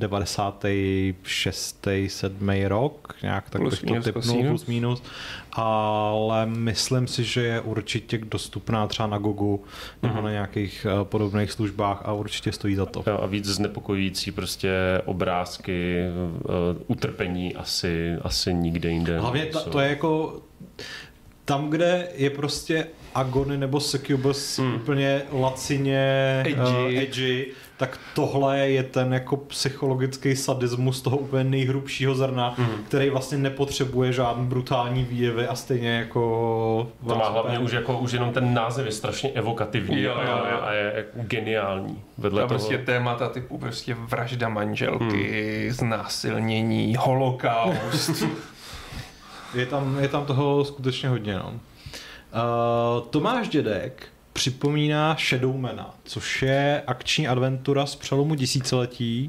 96. 7. rok, nějak tak bych to tipnul, plus minus, ale myslím si, že je určitě dostupná třeba na Gogu nebo na nějakých podobných službách a určitě stojí za to. A víc znepokojující prostě obrázky, utrpení asi nikde jinde. Hlavně to je jako tam, kde je prostě Agony nebo Succubus úplně lacině edgy, tak tohle je ten jako psychologický sadismus toho úplně nejhrubšího zrna, který vlastně nepotřebuje žádný brutální výjevy a stejně jako... To má hlavně už jenom ten název je strašně evokativní a je geniální. Vedle toho... prostě témata typu prostě vražda manželky, znásilnění, holokaust. Je tam toho skutečně hodně, no. Tomáš Dědek připomíná Shadowmana, což je akční adventura z přelomu tisíciletí.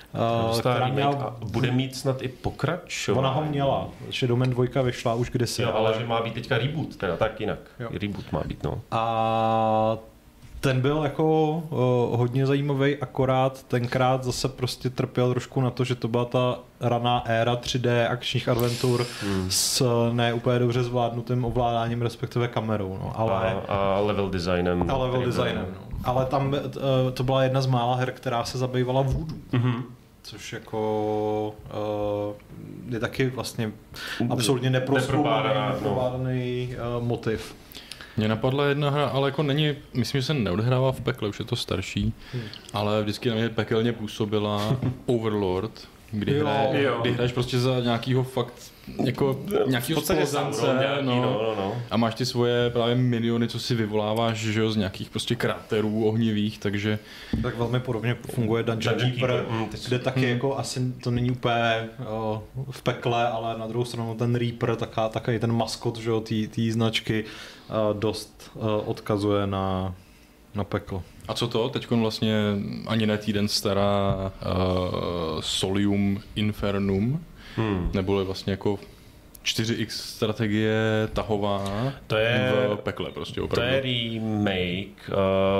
Bude mít snad i pokračování. Ona ho měla. Shadowman 2 vyšla už kdysi. Jo, ale že má být teďka reboot, teda tak jinak. Jo. Reboot má být, no. A ten byl jako hodně zajímavý, akorát tenkrát zase prostě trpěl trošku na to, že to byla ta raná éra 3D akčních adventur s ne úplně dobře zvládnutým ovládáním, respektive kamerou. No. A level designem. No. Ale tam to byla jedna z mála her, která se zabývala voodoo. Což jako je taky vlastně absolutně neprobádaný motiv. Mně napadla jedna hra, ale jako není, myslím, že se neodehrává v pekle, už je to starší, ale vždycky na mě pekelně působila Overlord, kdy hraješ prostě za nějakýho fakt, jako nějakýho spoluzence, a máš ty svoje právě miliony, co si vyvoláváš, že jo, z nějakých prostě kráterů ohnivých, takže... Tak velmi podobně funguje Dungeon Keeper, kde taky jako asi to není úplně v pekle, ale na druhou stranu ten Reaper, taky ten maskot, že jo, té značky dost odkazuje na peklo. A co to? Teďkon vlastně ani ne týden stará Solium Infernum, neboli vlastně jako 4X strategie tahová v pekle prostě opravdu. To je remake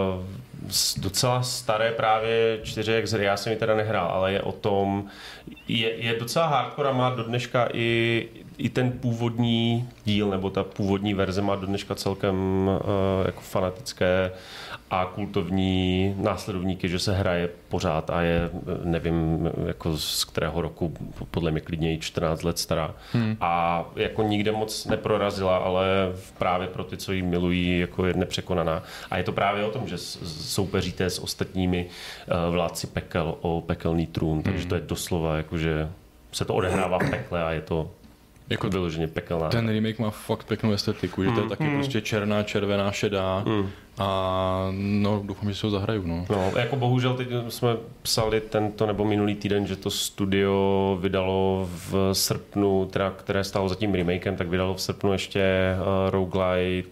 docela staré právě 4X hry, já jsem ji teda nehrál, ale je o tom, je docela hardcore a má do dneška i ten původní díl, nebo ta původní verze má do dneška celkem jako fanatické a kultovní následovníky, že se hraje pořád a je, nevím, jako z kterého roku, podle mě klidně i 14 let stará. A jako nikde moc neprorazila, ale právě pro ty, co ji milují, jako je nepřekonaná. A je to právě o tom, že soupeříte s ostatními vládci pekel o pekelný trůn, takže to je doslova, jakože se to odehrává v pekle a je to jako vyloženě pekelná. Ten remake má fakt pěknou estetiku, že to je taky prostě černá, červená, šedá a no doufám, že se ho zahraju. No, jako bohužel teď jsme psali tento nebo minulý týden, že to studio vydalo v srpnu, teda, které stálo za tím remakem, tak vydalo v srpnu ještě roguelite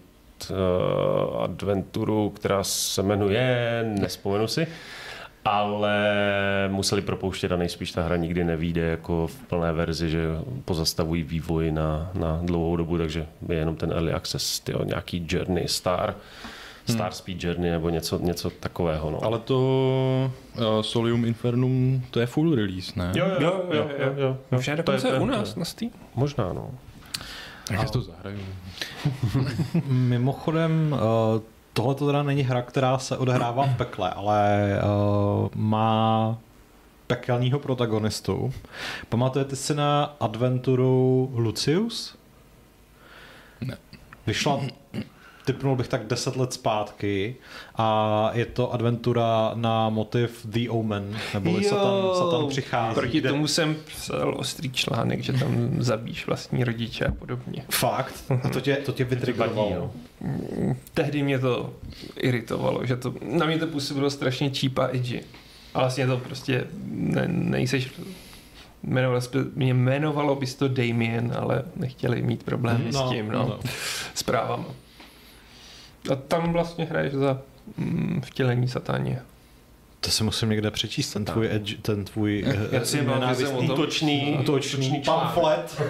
adventuru, která se jmenuje, nespomenu si, ale museli propouštět a nejspíš ta hra nikdy nevyjde jako v plné verzi, že pozastavují vývoj na dlouhou dobu, takže je jenom ten early access, nějaký Journey Star Star Speed Journey nebo něco takového. No. Ale to Solium Infernum, to je full release, ne? Jo. Možná dokonce u nás na Steam. Možná, no. Jak to zahraju? Mimochodem, tohle to teda není hra, která se odehrává v pekle, ale má pekelního protagonistu. Pamatujete si na adventuru Lucius? Ne. Vyšla, typnul bych tak 10 let zpátky a je to adventura na motiv The Omen, neboli Satan přichází. Proti tomu jsem psal ostrý článek, že tam zabíš vlastní rodiče a podobně. Fakt? A to tě vytrigovalo? Tehdy mě to iritovalo, že to, na mě to působilo strašně cheap a edgy. A vlastně to prostě nejseš... Jmenovalo bys to Damien, ale nechtěli mít problémy s tím, s právama. A tam vlastně hraješ za vtělení sataně. To si musím někde přečíst, ten tvůj útočný pamflet.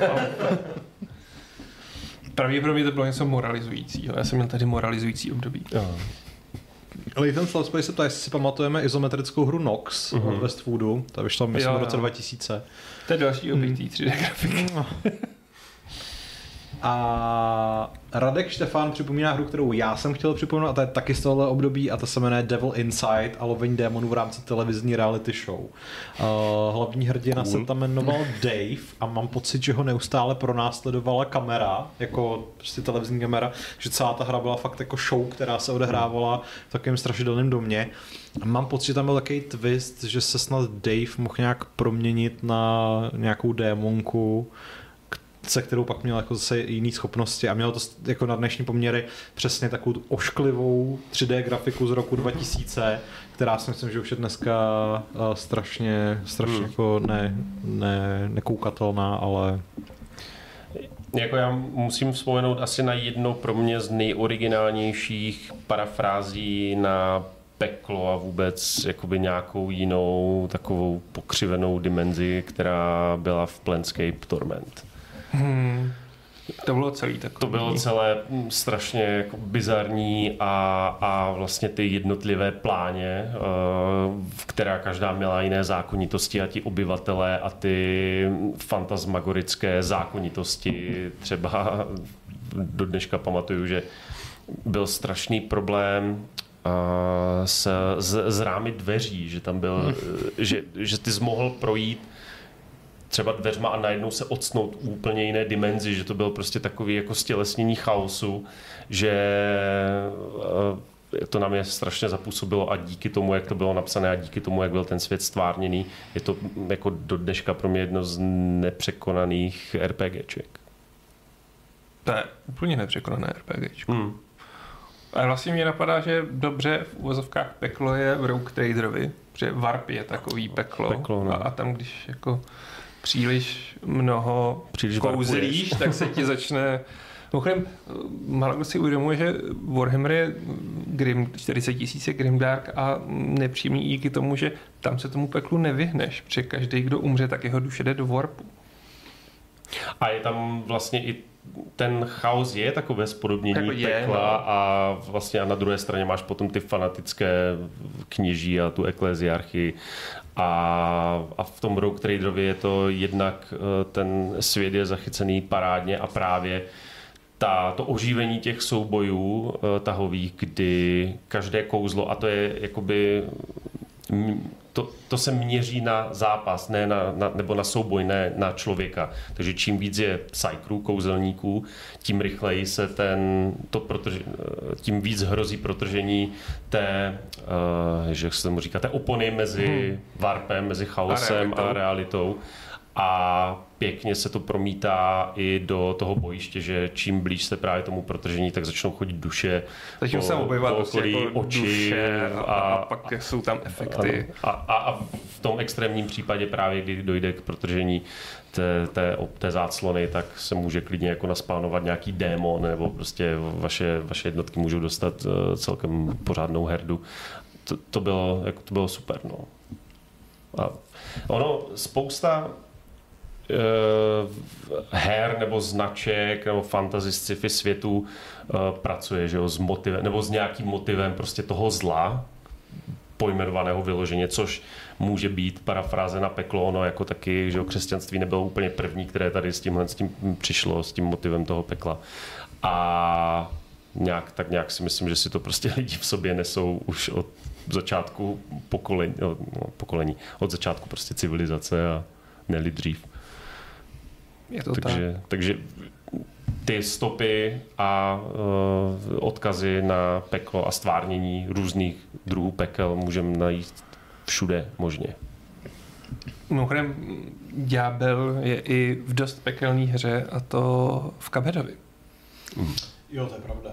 Pravděpodobně to bylo něco moralizujícího. Já jsem měl tady moralizující období. Layton Slotspace se ptá, jestli si pamatujeme izometrickou hru Nox od Westwoodu. Ta vyšla myslím v roce 2000. To je další obětí 3D grafiky. A Radek Štefán připomíná hru, kterou já jsem chtěl připomenout, a to je taky z tohle období, a to se jmenuje Devil Inside a lovení démonů v rámci televizní reality show. Hlavní hrdina se tam jmenoval Dave a mám pocit, že ho neustále pronásledovala kamera, jako prostě televizní kamera, že celá ta hra byla fakt jako show, která se odehrávala v takovém strašidelném domě. Mám pocit, že tam byl takový twist, že se snad Dave mohl nějak proměnit na nějakou démonku, se kterou pak měl jako zase jiný schopnosti a mělo to jako na dnešní poměry přesně takovou tu ošklivou 3D grafiku z roku 2000, která si myslím, že už je dneska strašně jako nekoukatelná, ale... Jako já musím vzpomenout asi na jedno pro mě z nejoriginálnějších parafrází na peklo a vůbec jakoby nějakou jinou takovou pokřivenou dimenzi, která byla v Planescape Torment. To bylo celý takový. To bylo celé strašně jako bizarní a vlastně ty jednotlivé pláně, která každá měla jiné zákonitosti a ti obyvatelé a ty fantasmagorické zákonitosti. Třeba do dneška pamatuju, že byl strašný problém s rámy dveří, že tam byl, že ty jsi mohl projít třeba dveřma a najednou se octnout v úplně jiné dimenzi, že to byl prostě takový jako stělesnění chaosu, že to na mě strašně zapůsobilo a díky tomu, jak to bylo napsané a díky tomu, jak byl ten svět stvárněný, je to jako do dneška pro mě jedno z nepřekonaných RPGček. To je úplně nepřekonané RPGčko. A vlastně mě napadá, že dobře v uvozovkách peklo je v Rogue Traderovi, protože Warp je takový peklo no. a tam, když jako příliš mnoho kouzlíš, tak se ti začne... Mimochodem, málo kdo si uvědomuje, že Warhammer je 40 000 je Grimdark a nepříjemný i díky tomu, že tam se tomu peklu nevyhneš, protože každý, kdo umře, tak jeho duše jde do Warpu. A je tam vlastně i ten chaos je takové spodobnění pekla a vlastně a na druhé straně máš potom ty fanatické kněží a tu ekleziarchii a v tom Rogue Traderovi je to jednak ten svět je zachycený parádně a právě to oživení těch soubojů tahových, kdy každé kouzlo, a to je jakoby to se měří na zápas, ne nebo na souboj, ne na člověka. Takže čím víc je psykrů, kouzelníků, tím rychleji se tím víc hrozí protržení té, jak se tomu říká, té opony mezi warpem, mezi chaosem a realitou. A pěkně se to promítá i do toho bojiště, že čím blíž se právě tomu protržení, tak začnou chodit duše. Začnou se objevat jako oči duše a pak jsou tam efekty. A v tom extrémním případě právě, kdy dojde k protržení té záclony, tak se může klidně jako naspánovat nějaký démon, nebo prostě vaše jednotky můžou dostat celkem pořádnou herdu. To bylo super. No. A ono spousta her nebo značek nebo fantasy sci-fi světu pracuje, že jo, s motivem, nebo s nějakým motivem prostě toho zla, pojmenovaného vyloženě, což může být parafráze na peklo, ono jako taky, že jo, křesťanství nebylo úplně první, které tady s tím přišlo, s tím motivem toho pekla. A nějak si myslím, že si to prostě lidi v sobě nesou už od začátku pokolení, od začátku prostě civilizace a ne-li dřív. Je to takže ty stopy a odkazy na peklo a stvárnění různých druhů pekel můžeme najít všude možně. Mimochodem, ďábel je i v dost pekelné hře, a to v Cupheadovi. Jo, to je pravda.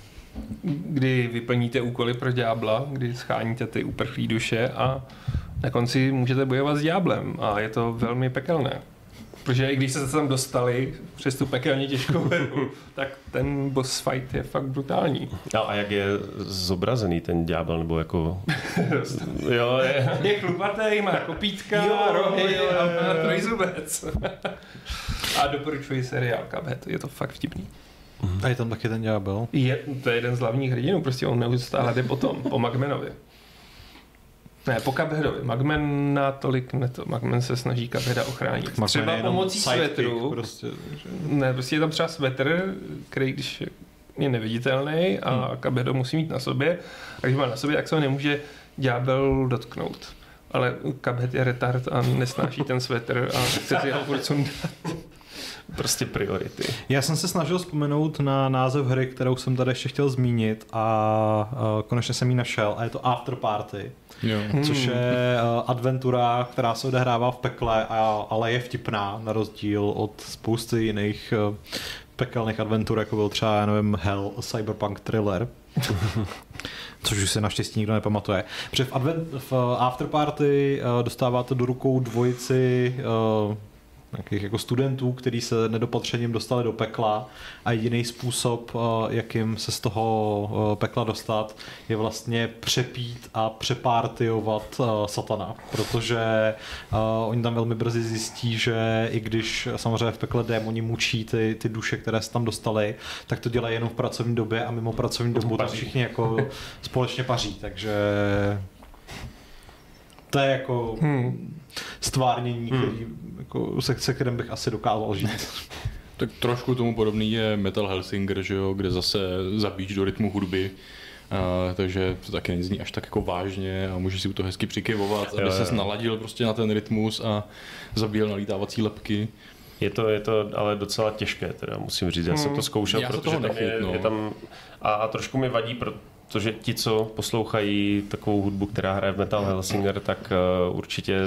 Kdy vyplníte úkoly pro ďábla, kdy scháníte ty uprchlý duše a na konci můžete bojovat s ďáblem a je to velmi pekelné. Protože i když se tam dostali přes tu pekelně těžkou hru, tak ten boss fight je fakt brutální. No a jak je zobrazený ten ďábel, nebo jako... jo, je chlupatý, má kopítka, rohy a trojzubec. A doporučuji seriál Cuphead, je to fakt vtipný. A je tam taky ten ďábel? To je jeden z hlavních hrdinů, prostě on neustále jde po Magmanovi. Ne, po Cupheadovi. Magman natolik Magman se snaží Cupheada ochránit. Třeba pomocí svetru. Prostě. Ne, prostě je tam třeba svetr, který když je neviditelný a Cuphead musí mít na sobě. A když má na sobě, tak se ho nemůže ďábel dotknout. Ale Cuphead je retard a nesnáší ten svetr a chce si ho furt sundat. Prostě priority. Já jsem se snažil vzpomenout na název hry, kterou jsem tady ještě chtěl zmínit a konečně jsem ji našel a je to After Party. Jo. Což je adventura, která se odehrává v pekle, ale je vtipná na rozdíl od spousty jiných pekelných adventur, jako byl třeba, já nevím, Hell, Cyberpunk Thriller. Což už se naštěstí nikdo nepamatuje. Protože v After Party dostáváte do rukou dvojici nějakých jako studentů, kteří se nedopatřením dostali do pekla a jediný způsob, jakým se z toho pekla dostat, je vlastně přepít a přepártyovat satana, protože oni tam velmi brzy zjistí, že i když samozřejmě v pekle démoni mučí ty duše, které se tam dostali, tak to dělají jenom v pracovní době a mimo pracovní dobu tam všichni jako společně paří, takže to je jako stvárnění, jako, se kterým bych asi dokázal žít. Tak trošku tomu podobný je Metal Hellsinger, že jo, kde zase zabíjíš do rytmu hudby, takže to taky nezní až tak jako vážně a můžeš si u toho hezky přikyvovat, aby ses naladil prostě na ten rytmus a zabíjel nalítávací lepky. Je to ale docela těžké, teda musím říct. Já jsem to zkoušel, protože tam je tam a trošku mi vadí, protože ti, co poslouchají takovou hudbu, která hraje v Metal Hellsinger, tak určitě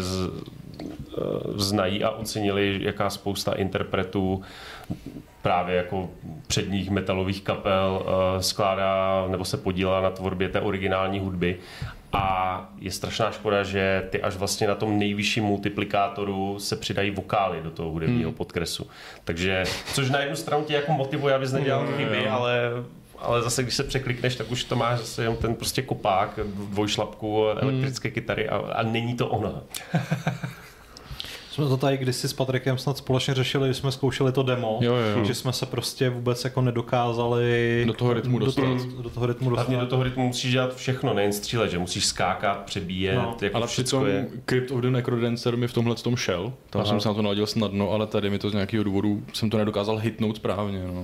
znají a ocenili, jaká spousta interpretů právě jako předních metalových kapel skládá nebo se podílá na tvorbě té originální hudby. A je strašná škoda, že ty až vlastně na tom nejvyšším multiplikátoru se přidají vokály do toho hudebního podkresu. Takže, což na jednu stranu tě jako motivuje, abys nedělal chyby, ale zase, když se překlikneš, tak už to máš zase jen ten prostě kopák, dvojšlapku, elektrické kytary a není to ono. Jsme to tady kdysi s Patrikem snad společně řešili, když jsme zkoušeli to demo, že jsme se prostě vůbec jako nedokázali do toho rytmu dostat. Hlavně do toho rytmu musíš dělat všechno, nejen střílet, že musíš skákat, přebíjet. Jako ale přitom Crypt of the Necrodancer mi v tomhle tom šel, tam jsem se na to naladil snadno, ale tady mi to z nějakého důvodu jsem to nedokázal hitnout správně. No.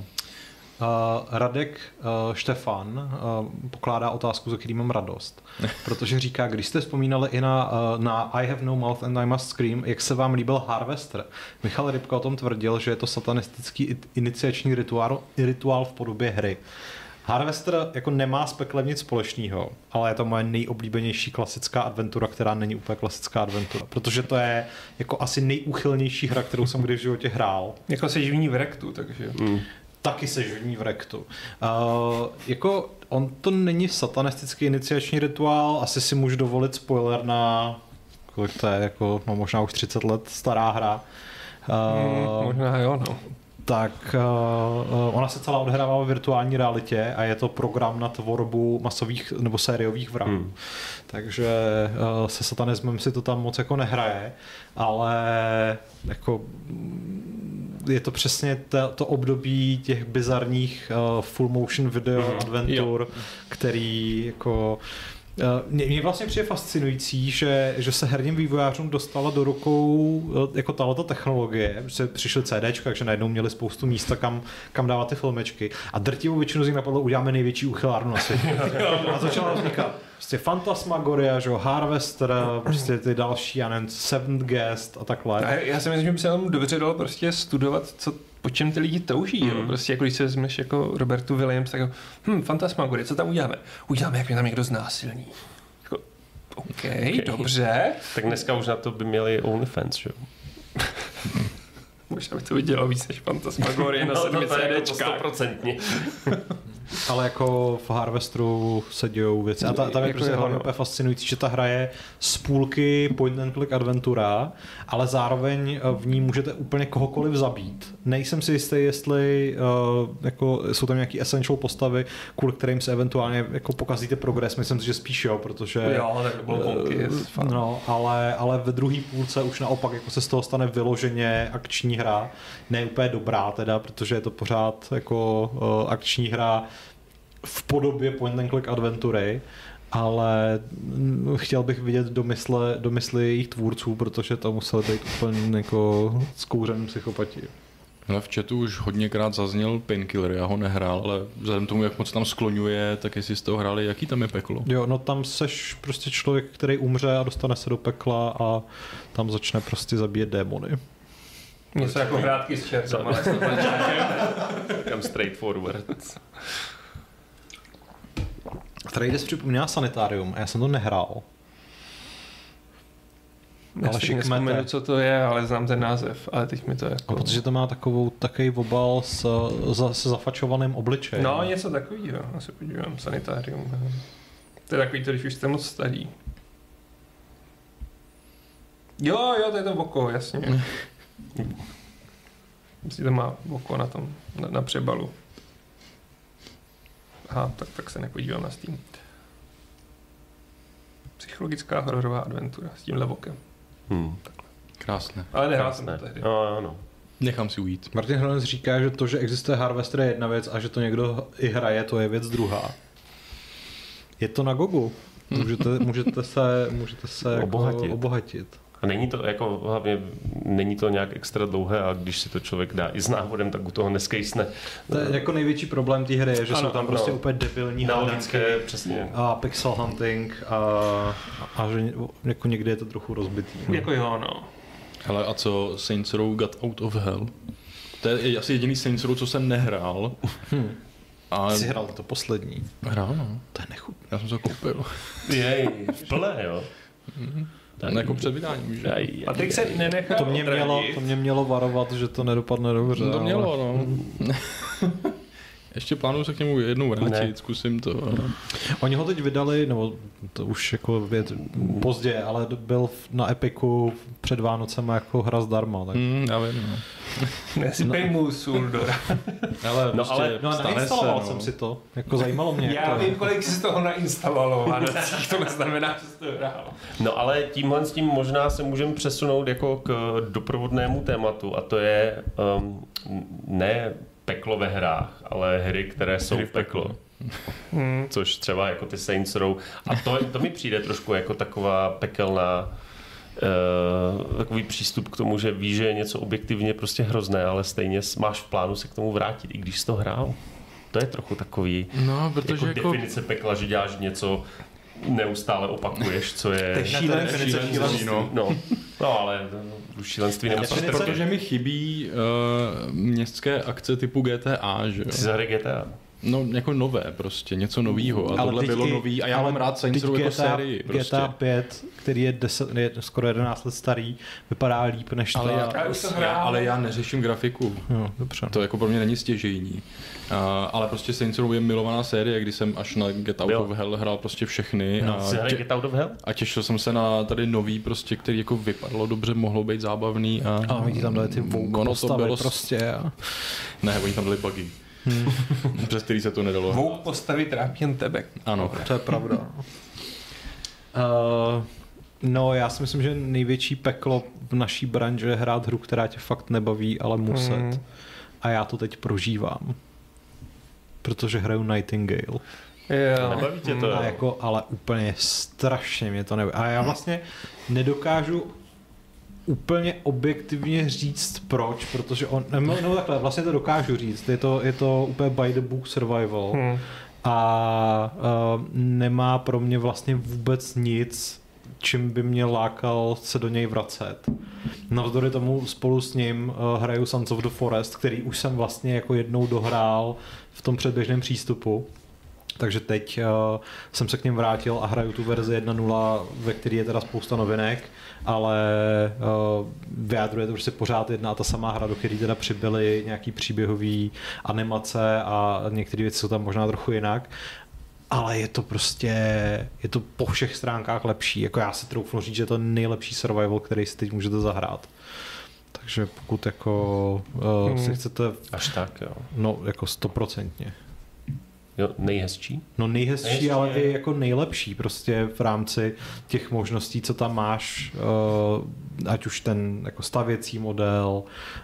Radek Štefan pokládá otázku, za který mám radost, protože říká, když jste vzpomínali i na I Have No Mouth and I Must Scream, jak se vám líbil Harvester. Michal Rybka o tom tvrdil, že je to satanistický iniciační rituál v podobě hry. Harvester jako nemá s peklem nic společného, ale je to moje nejoblíbenější klasická adventura, která není úplně klasická adventura, protože to je jako asi nejúchylnější hra, kterou jsem kdy v životě hrál. Jako se živí v rektu, takže... Taky se živí v rektu. Jako on to není satanistický iniciační rituál, asi si můžu dovolit spoiler na kolik to je, jako, no možná už 30 let stará hra. Možná jo, no. tak ona se celá odehrává v virtuální realitě a je to program na tvorbu masových nebo sériových vrahů. Takže se satanismem si to tam moc jako nehraje, ale jako je to přesně to období těch bizarních full motion video adventur, který jako mně vlastně přijde fascinující, že se herním vývojářům dostala do rukou jako tato technologie, že přišly CDčka, takže najednou měli spoustu místa, kam dávat ty filmečky a drtivou většinu z nich napadlo, uděláme největší úchylárnu na světě. A začala vznikat prostě Phantasmagoria, že Harvester, prostě ty další, já nevím, Seventh Guest a takhle. A já si myslím, že by se tam dobře dalo prostě studovat, po čem ty lidi touží, jo? Prostě jako když se vezmeš jako Robertu Williams, tak jako, Phantasmagorie, co tam uděláme? Uděláme, jak mě tam někdo znásilní. Jako, OK, dobře. Tak dneska už na to by měli OnlyFans, že jo? Možná by to vydělalo víc než Phantasmagorie na 7 CDčkách. 100%. Ale jako v Harvesteru se dějou věci. A tam je prostě hlavně úplně fascinující, že ta hra je z půlky point and click adventura, ale zároveň v ní můžete úplně kohokoliv zabít. Nejsem si jistý, jestli jako jsou tam nějaký essential postavy, kvůli kterým se eventuálně jako pokazíte progres. Myslím si, že spíš jo, protože... Jo, tak bylo volky. No, ale ve druhé půlce už naopak jako se z toho stane vyloženě akční hra. Ne úplně dobrá teda, protože je to pořád jako akční hra v podobě point and click adventury, ale chtěl bych vidět do mysli jejich tvůrců, protože to museli být úplně jako zkouřený psychopati. Ale v chatu už hodněkrát zazněl Painkiller, já ho nehrál, ale vzhledem tomu, jak moc tam skloňuje, tak jestli jste ho hráli, jaký tam je peklo? Jo, no tam seš prostě člověk, který umře a dostane se do pekla a tam začne prostě zabíjet démony. Něco jako hrátky s čertem, ale Kam straightforward. Trades připomíná Sanitarium a já jsem to nehrál. Já si nespomenu, co to je, ale znám ten název, ale teď mi to jako... A protože to má takový obal se zafačovaným obličejem. No, něco takovýho, já se podívám, Sanitarium. To je takový to, když už jste moc starý. Jo, to je to oko, jasně. Myslím, to má oko na tom, na přebalu. Aha, tak se nepodívám na Steam. Psychologická hororová adventura s tímhle vokem. Krásné. Ale nehrál jsem to tehdy. No. Nechám si ujít. Martin Hronec říká, že to, že existuje Harvester je jedna věc a že to někdo i hraje, to je věc druhá. Je to na Gogu. Můžete se obohatit. A není to jako hlavně není to nějak extra dlouhé a když si to člověk dá i s návodem, tak u toho neskejsne. To je jako největší problém té hry je, že jsou tam prostě úplně debilní hádanky a pixel hunting a že jako někdy je to trochu rozbitý. Jako jo, no. Hele, a co Saints Row Got Out of Hell? To je asi jediný Saints Row, co jsem nehrál. A jsi hrál to poslední. Hrál, no. To je nechutné. Já jsem to koupil. Jej, v plné, jo. Tak jako před vydáním, že? A teď se nenechal to mě mělo varovat, že to nedopadne dobře. To mělo, no. Ještě plánuju se k němu jednou vrátit, zkusím to. Oni ho teď vydali, nebo to už jako pozdě, ale byl na Epiku před Vánocem jako hra zdarma. Tak. Já vím, no. Nesypej mu sůl do ale nainstaloval jsem si to. Jako zajímalo mě. Já vím, kolik jsi z toho nainstalovalo. To neznamená, že jsi to hrál. No ale tímhle s tím možná se můžeme přesunout jako k doprovodnému tématu a to je ne peklo ve hrách, ale hry, které jsou v peklo. Což třeba jako ty Saints Row. A to mi přijde trošku jako taková pekelná takový přístup k tomu, že víš, že je něco objektivně prostě hrozné, ale stejně máš v plánu se k tomu vrátit, i když jsi to hrál. To je trochu takový protože jako definice pekla, že děláš něco, neustále opakuješ, co je šílenství. No, ale šílenství nemusíš. Protože mi chybí městské akce typu GTA, že jo? Jsi za hry GTA? No, jako nové prostě, něco novýho. A tohle bylo nový a já mám rád Saints Row jako sérii. Prostě. GTA 5, který je skoro 11 let starý, vypadá líp než to. Ale já neřeším grafiku. No, dobře. To jako pro mě není stěžejní. Ale prostě Saints Row je milovaná série, kdy jsem až na Get Out of Hell hrál prostě všechny. Get Out of Hell? A těšil jsem se na tady nový prostě, který jako vypadalo dobře, mohlo být zábavný. A oni tam dali ty Vogue postavy bylo prostě. Ne, oni tam dali bugy. Přes který se to nedalo. Vogue postavy trápí jen tebe. Ano. To je pravda. No, já si myslím, že největší peklo v naší branži je hrát hru, která tě fakt nebaví, ale muset. A já to teď prožívám. Protože hraju Nightingale. Jo. Nebaví tě to? A jako, ale úplně strašně mě to nebaví. A já vlastně nedokážu úplně objektivně říct proč, protože no takhle, vlastně to dokážu říct. Je to úplně by the book survival a nemá pro mě vlastně vůbec nic, čím by mě lákal se do něj vracet. Navzdory tomu spolu s ním hraju Sons of the Forest, který už jsem vlastně jako jednou dohrál v tom předběžném přístupu. Takže teď jsem se k něm vrátil a hraju tu verzi 1.0, ve které je teda spousta novinek, ale vyjadruje to prostě pořád jedna a ta samá hra, do které teda přibyly nějaký příběhový animace a některé věci jsou tam možná trochu jinak. Ale je to prostě, je to po všech stránkách lepší. Jako já si troufnu říct, že je to nejlepší survival, který si teď můžete zahrát. Takže pokud jako si chcete... Až tak, jo. No, jako 100%. Jo, nejhezčí? No nejhezčí, ale i jako nejlepší prostě v rámci těch možností, co tam máš, ať už ten jako stavěcí model,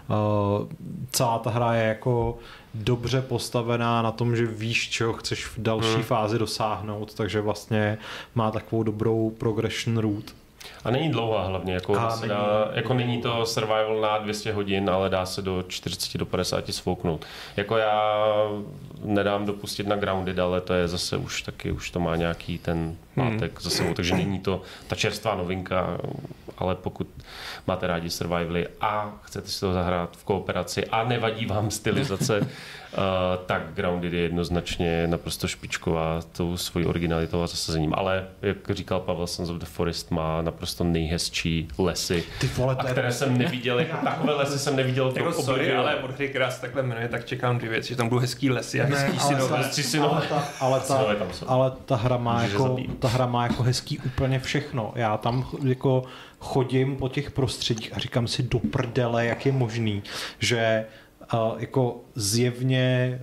celá ta hra je jako dobře postavená na tom, že víš, čeho chceš v další fázi dosáhnout, takže vlastně má takovou dobrou progression route. A není dlouhá hlavně, není to survival na 200 hodin, ale dá se do 40 do 50 svouknout. Jako já nedám dopustit na Grounded, ale to je zase už to má nějaký ten pátek za sebou, takže není to ta čerstvá novinka, ale pokud máte rádi survivaly a chcete si to zahrát v kooperaci a nevadí vám stylizace, tak Grounded je jednoznačně naprosto špičková tou svojí originalitou a zasazením. Ale jak říkal Pavel, Sons of the Forest má naprosto nejhezčí lesy, které jsem neviděl, jako takové lesy jsem neviděl v jako sorry, ale od hry, která se takhle jmenuje, tak čekám dvě věci, že tam budou hezký lesy a hezký synové. Ale ta hra má jako hezký úplně všechno. Já tam jako chodím po těch prostředích a říkám si do prdele, jak je možný, že jako zjevně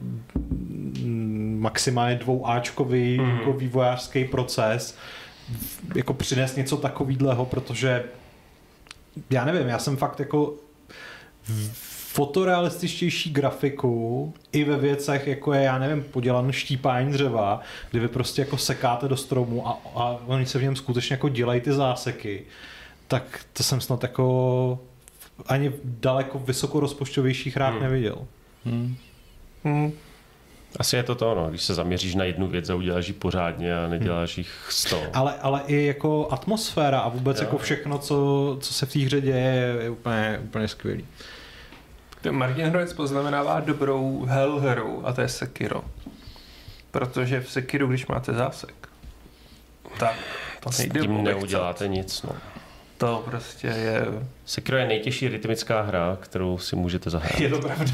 maximálně 2áčkový jako vývojářský proces jako přines něco takovýhleho, protože já nevím, já jsem fakt jako fotorealističtější grafiku i ve věcech, jako je, já nevím, podělaný štípání dřeva, kdy vy prostě jako sekáte do stromu a oni se v něm skutečně jako dělají ty záseky, tak to jsem snad jako ani daleko vysokorozpočtovějších hrách neviděl. Asi je to, no, když se zaměříš na jednu věc a uděláš ji pořádně a neděláš jich 100. Ale i jako atmosféra a vůbec jako všechno, co se v té hře děje, je úplně skvělý. Martin Hrodec poznamenává dobrou hell hru a to je Sekiro. Protože v Sekiru, když máte zásek, tak to nejde. S tím neuděláte nic, no. To prostě je... Sekiro je nejtěžší rytmická hra, kterou si můžete zahrát. Je to pravda.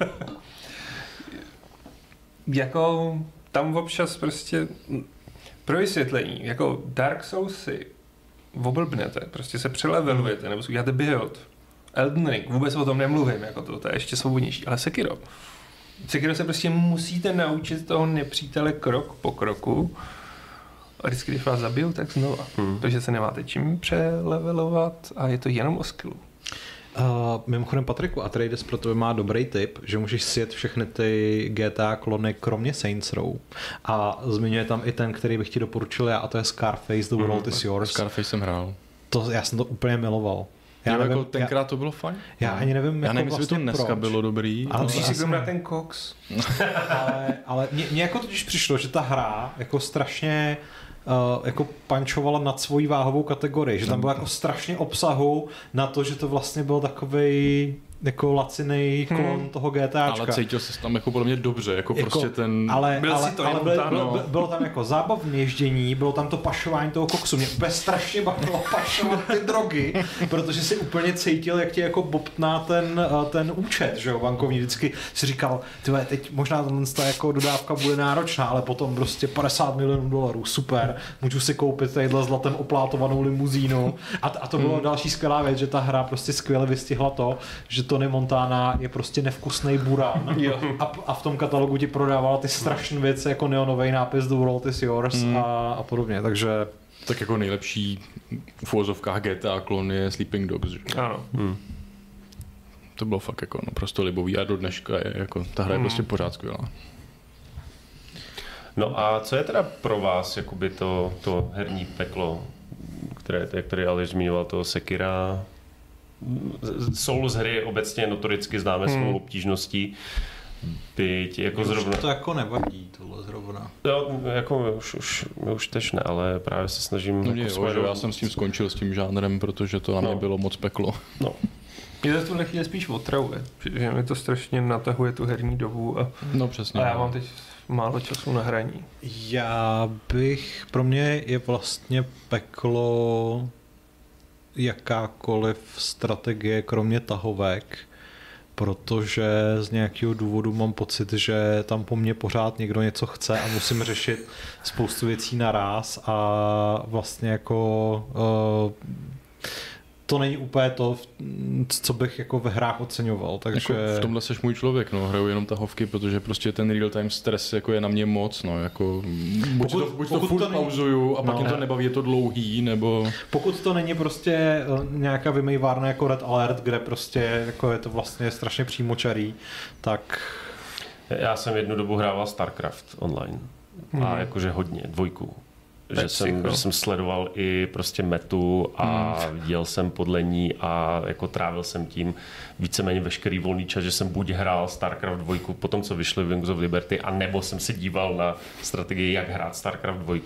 Jako tam občas prostě pro vysvětlení, jako Dark Soulsy oblbnete, prostě se přelevelujete, nebo si uděláte build. Elden Ring, vůbec o tom nemluvím, jako to je ještě svobodnější, ale Sekiro se prostě musíte naučit toho nepřítele krok po kroku a vždycky, když vás zabijou, tak znova. Protože se nemáte čím přelevelovat a je to jenom o skillu. Mimochodem, Patriku, Atreides pro tebe má dobrý tip, že můžeš sjet všechny ty GTA klony kromě Saints Row. A zmiňuje tam i ten, který bych ti doporučil já, a to je Scarface, The World is Yours. Scarface jsem hrál. Já jsem to úplně miloval. Já nevím, jako tenkrát to bylo fajn. Já ani nevím, já nevím, jestli to dneska bylo dobrý. Ale musíš si k tomu na ten koks. ale mně jako totiž přišlo, že ta hra jako strašně jako pančovala nad svojí váhovou kategorii, že tam bylo jako strašně obsahu na to, že to vlastně byl takovej jako lacinej klon toho GTAčka. Ale cítil se tam jako podle mě dobře, jako prostě ten... Bylo tam jako zábavné ježdění, bylo tam to pašování toho koksu. Mě úplně strašně bavilo pašovat ty drogy, protože si úplně cítil, jak tě jako bobtná ten účet, že jo, bankovní. Vždycky si říkal, tyhle, teď možná ta jako dodávka bude náročná, ale potom prostě $50 milionů, super, můžu si koupit tadyhle zlatem oplátovanou limuzínu. A to bylo další skvělá věc, že ta hra prostě skvěle vystihla to, že Tony Montana je prostě nevkusnej burán a v tom katalogu ti prodávala ty strašné věci jako neonový nápis The World is Yours a podobně, takže... Tak jako nejlepší v uvozovkách GTA klon je Sleeping Dogs, že? Ano. To bylo fakt jako naprosto libový a do dneška je jako, ta hra je prostě pořád skvělá. No a co je teda pro vás jakoby to herní peklo, které, jak tady Aleš zmiňoval, toho Sekira? Souls hry obecně notoricky známe svou obtížností. Byť jako zrovna... To jako nevadí, tohle zrovna. Jo, jako už tež ne, ale právě se snažím... No jako já jsem s tím skončil, s tím žánrem, protože to na mě bylo moc peklo. No. Mě to v tuhle chvíli spíš otravuje, protože mi to strašně natahuje tu herní dobu no přesně. A já mám teď málo času na hraní. Pro mě je vlastně peklo jakákoliv strategie, kromě tahovek, protože z nějakého důvodu mám pocit, že tam po mně pořád někdo něco chce a musím řešit spoustu věcí naráz a vlastně jako to není úplně to, co bych jako ve hrách oceňoval, takže... Jako v tomhle seš můj člověk, no, hraju jenom tahovky, protože prostě ten real time stres jako je na mě moc, no, jako buď to furt pauzuju a pak jim to nebaví, je to dlouhý, nebo... Pokud to není prostě nějaká vymejvárna jako Red Alert, kde prostě jako je to vlastně strašně přímočarý, tak... Já jsem jednu dobu hrával StarCraft online a jakože hodně, 2. Že jsem sledoval i prostě metu a viděl jsem podle ní a jako trávil jsem tím víceméně veškerý volný čas, že jsem buď hrál StarCraft 2 potom, co vyšly Wings of Liberty, a nebo jsem se díval na strategii, jak hrát StarCraft 2.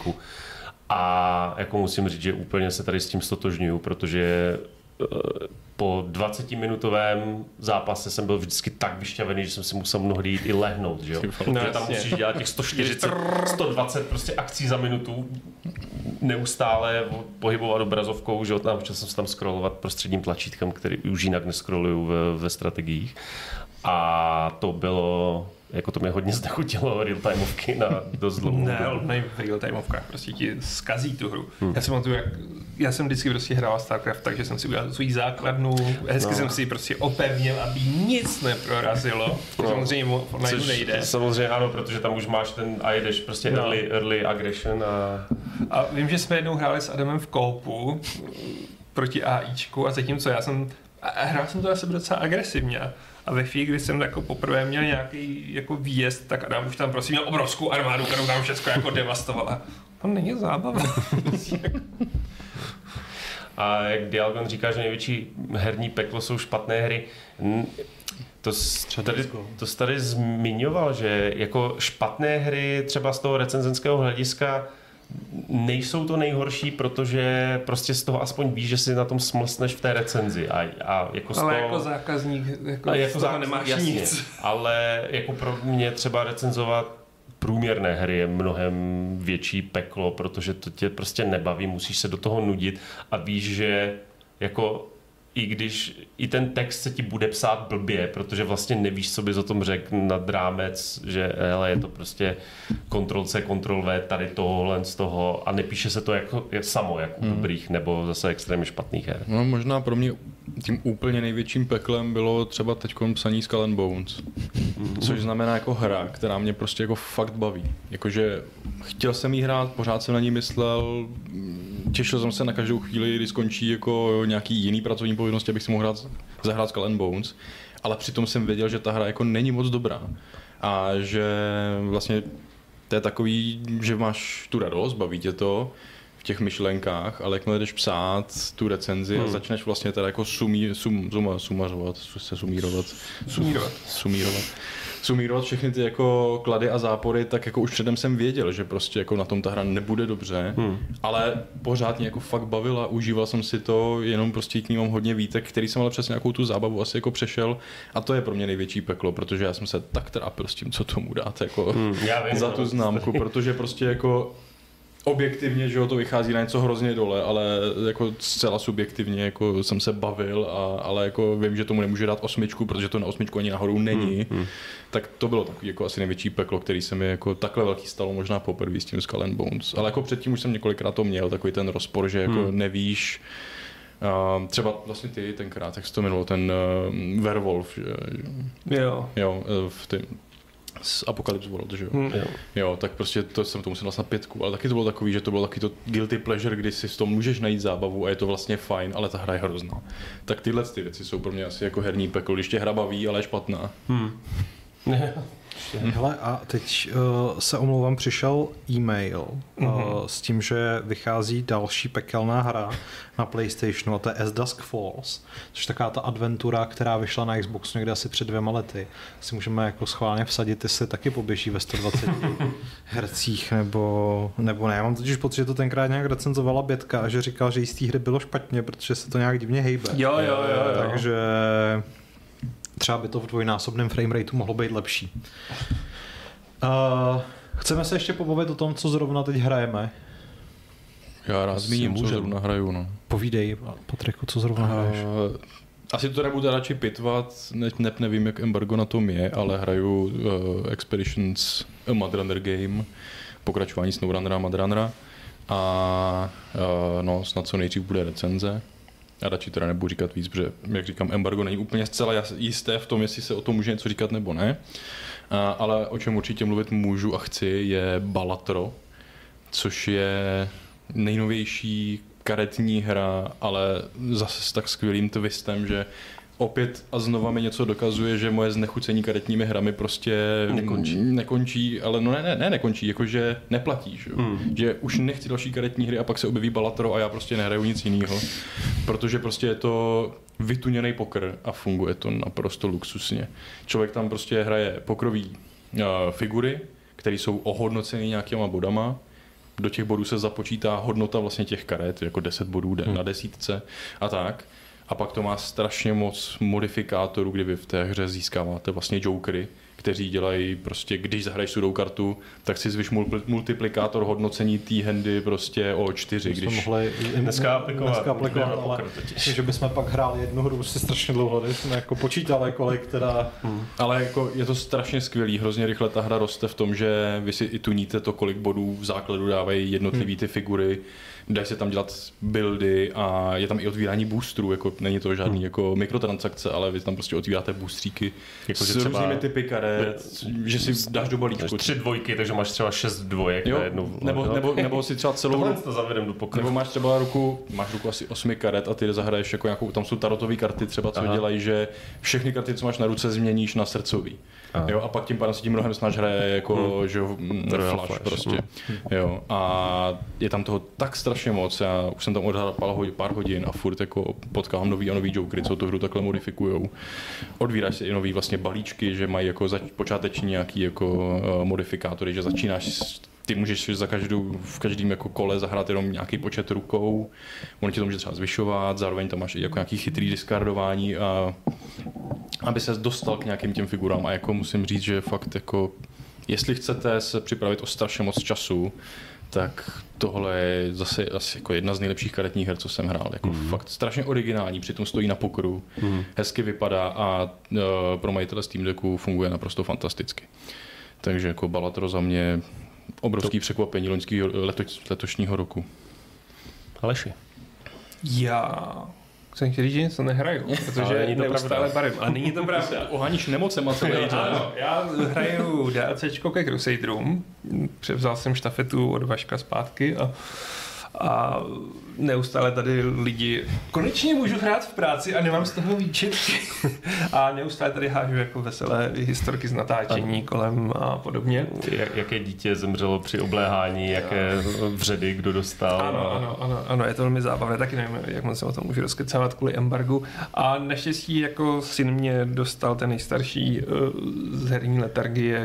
A jako musím říct, že úplně se tady s tím stotožňuju, protože po 20-minutovém zápase jsem byl vždycky tak vyšťavený, že jsem si musel mnohdy jít i lehnout, že jo? Protože tam musíš dělat těch 140, 120 prostě akcí za minutu, neustále pohybovat obrazovkou, že jo? Naučil jsem se tam scrollovat prostředním tlačítkem, který už jinak nescrolluju ve strategiích. A to bylo, jako to mě hodně znechutilo real-timeovky na dost dlouhou. Ne, v real-timeovkách prostě ti zkazí tu hru. Já jsem vždycky prostě hrál StarCraft, takže jsem si udělal svou základnu, hezky jsem si prostě opevnil, aby nic neprorazilo. Samozřejmě online nejde. Samozřejmě ano, protože tam už máš a jedeš prostě early aggression a vím, že jsme jednou hráli s Adamem v koopu proti AIčku a zatímco hrál jsem to asi docela agresivně. A ve chvíli, kdy jsem jako poprvé měl nějaký jako výjezd, tak Adam už tam prostě měl obrovskou armádu, kterou tam všechno jako devastovala. To není zábavné. A jak Dialgon říká, že největší herní peklo jsou špatné hry, to jsi tady zmiňoval, že jako špatné hry třeba z toho recenzenského hlediska nejsou to nejhorší, protože prostě z toho aspoň víš, že si na tom smlsneš v té recenzi. A jako ale jako zákazník jako z toho nemáš jasně, nic. Ale jako pro mě třeba recenzovat průměrné hry je mnohem větší peklo, protože to tě prostě nebaví, musíš se do toho nudit a víš, že jako i když i ten text se ti bude psát blbě, protože vlastně nevíš, co bys o tom řekl nad rámec, že hele, je to prostě Ctrl-C, Ctrl-V, tady tohle z toho a nepíše se to jako samo, jak u dobrých nebo zase extrémně špatných her. No možná pro mě tím úplně největším peklem bylo třeba teďkon psaní Skull and Bones, což znamená jako hra, která mě prostě jako fakt baví. Jakože chtěl jsem jí hrát, pořád jsem na ní myslel, těšil jsem se na každou chvíli, kdy skončí jako nějaký jiný pracovní povinnosti, abych si mohl zahrát Skull and Bones, ale přitom jsem věděl, že ta hra jako není moc dobrá a že vlastně to je takový, že máš tu radost, baví tě to v těch myšlenkách, ale jakmile jdeš psát tu recenzi a začneš vlastně teda jako sumírovat, sumírovat všechny ty jako klady a zápory, tak jako už předem jsem věděl, že prostě jako na tom ta hra nebude dobře, ale pořád mě jako fakt bavila, užíval jsem si to, jenom prostě k ní mám hodně výtek, který jsem ale přes nějakou tu zábavu asi jako přešel a to je pro mě největší peklo, protože já jsem se tak trápil s tím, co tomu dát jako za tu známku, protože prostě jako objektivně, že to vychází na něco hrozně dole, ale jako zcela subjektivně jako jsem se bavil, ale jako vím, že tomu nemůžu dát 8, protože to na 8 ani nahoru není. Tak to bylo takový jako asi největší peklo, který se mi jako takhle velký stalo možná poprvé s tím Skull and Bones. Ale jako předtím už jsem několikrát to měl, takový ten rozpor, že jako nevíš, třeba vlastně ty tenkrát, jak se to jmenovalo, ten Werewolf, jo, v tím z Apocalypse World, že jo? Jo, tak prostě to jsem to musel dát na 5, ale taky to bylo takový, že to bylo taky to guilty pleasure, kdy si s tom můžeš najít zábavu a je to vlastně fajn, ale ta hra je hrozná. Tak tyhle ty věci jsou pro mě asi jako herní peklo, když tě hra baví, ale je špatná. Hele, a teď se omlouvám, přišel e-mail s tím, že vychází další pekelná hra na PlayStationu a to je As Dusk Falls, což je taková ta adventura, která vyšla na Xboxu někde asi před 2 lety. Si můžeme jako schválně vsadit, jestli taky poběží ve 120 hercích nebo ne. Já mám totiž pocit, že to tenkrát nějak recenzovala Bětka a že říkal, že jistý hry bylo špatně, protože se to nějak divně hejbe. Jo. Takže třeba by to v dvojnásobném framerateu mohlo být lepší. Chceme se ještě pobavit o tom, co zrovna teď hrajeme. Já rád zmíním, co zrovna hraju. No. Povídej, Patriku, co zrovna hraješ. Asi to nebudu radši pitvat, nevím, jak embargo na tom je, ale hraju Expeditions a Mud Runner Game, pokračování SnowRunnera a Mud Runnera a no, snad co nejdřív bude recenze. Já radši teda nebudu říkat víc, protože, jak říkám, embargo není úplně zcela jisté v tom, jestli se o tom může něco říkat nebo ne. Ale o čem určitě mluvit můžu a chci, je Balatro, což je nejnovější karetní hra, ale zase s tak skvělým twistem, že opět a znova mi něco dokazuje, že moje znechucení karetními hrami prostě nekončí, ale no nekončí, jakože neplatíš, že už nechci další karetní hry a pak se objeví Balatro a já prostě nehraju nic jiného, protože prostě je to vytuněný poker a funguje to naprosto luxusně. Člověk tam prostě hraje pokrový figury, které jsou ohodnoceny nějakýma bodama, do těch bodů se započítá hodnota vlastně těch karet, jako 10 bodů na 10 a tak. A pak to má strašně moc modifikátorů, kdy vy v té hře získáváte vlastně jokery, kteří dělají prostě, když zahraješ sudou kartu, tak si zvyš multiplikátor hodnocení té handy prostě o 4. Když mohli dneska aplikovat ale že bychom pak hráli jednu hru si strašně dlouho, když jsme jako počítali, kolik teda... Ale jako je to strašně skvělý, hrozně rychle ta hra roste v tom, že vy si i tuníte to, kolik bodů v základu dávají jednotlivý ty figury, dají se tam dělat buildy a je tam i otvírání boostrů, jako není to žádný jako mikrotransakce, ale vy tam prostě otvíráte boostříky jako s různými typy karet, že si dáš do balíčku 3 dvojky, takže máš třeba 6 dvojek na jednu. Nebo si třeba celou ruku to zavedem do pokeru. Nebo máš třeba ruku asi 8 karet a ty zahraješ jako nějakou, tam jsou tarotové karty třeba, co dělají, že všechny karty, co máš na ruce, změníš na srdcový. Jo, a pak tím pádem si tím mnohem snaž hraje jako že flash prostě. Jo, a je tam toho tak strašně moc, já už jsem tam odhrál pár hodin a furt jako potkávám nový a nový jokery, co tu hru takhle modifikují. Odvíráš si i nový vlastně balíčky, že mají jako počáteční nějaký jako modifikátory, že začínáš ty můžeš v každém jako kole zahrát jenom nějaký počet rukou, on ti to může třeba zvyšovat, zároveň tam máš i jako nějaký chytrý diskardování a aby ses dostal k nějakým těm figurám a jako musím říct, že fakt jako jestli chcete se připravit o strašně moc času, tak tohle je zase asi jako jedna z nejlepších karetních her, co jsem hrál. Jako fakt strašně originální, přitom stojí na pokeru, hezky vypadá a pro majitele Steam Decku funguje naprosto fantasticky. Takže jako Balatro za mě obrovský překvapení letošního roku. Aleši. Já jsem chtěl říct, že něco nehraju, protože neustále barím. Ale není to pravda. Oháníš nemocema celý den. Já hraju DLCčko ke Crusaderům. Převzal jsem štafetu od Vaška zpátky a neustále tady lidi, konečně můžu hrát v práci a nemám z toho výčitky. A neustále tady hážu jako veselé historky z natáčení kolem a podobně. Jaké dítě zemřelo při obléhání, jaké vředy kdo dostal. Ano, je to velmi zábavné, taky nevím, jak moc se o tom můžu rozkecávat kvůli embargu. A naštěstí jako syn mě dostal ten nejstarší z herní letargie,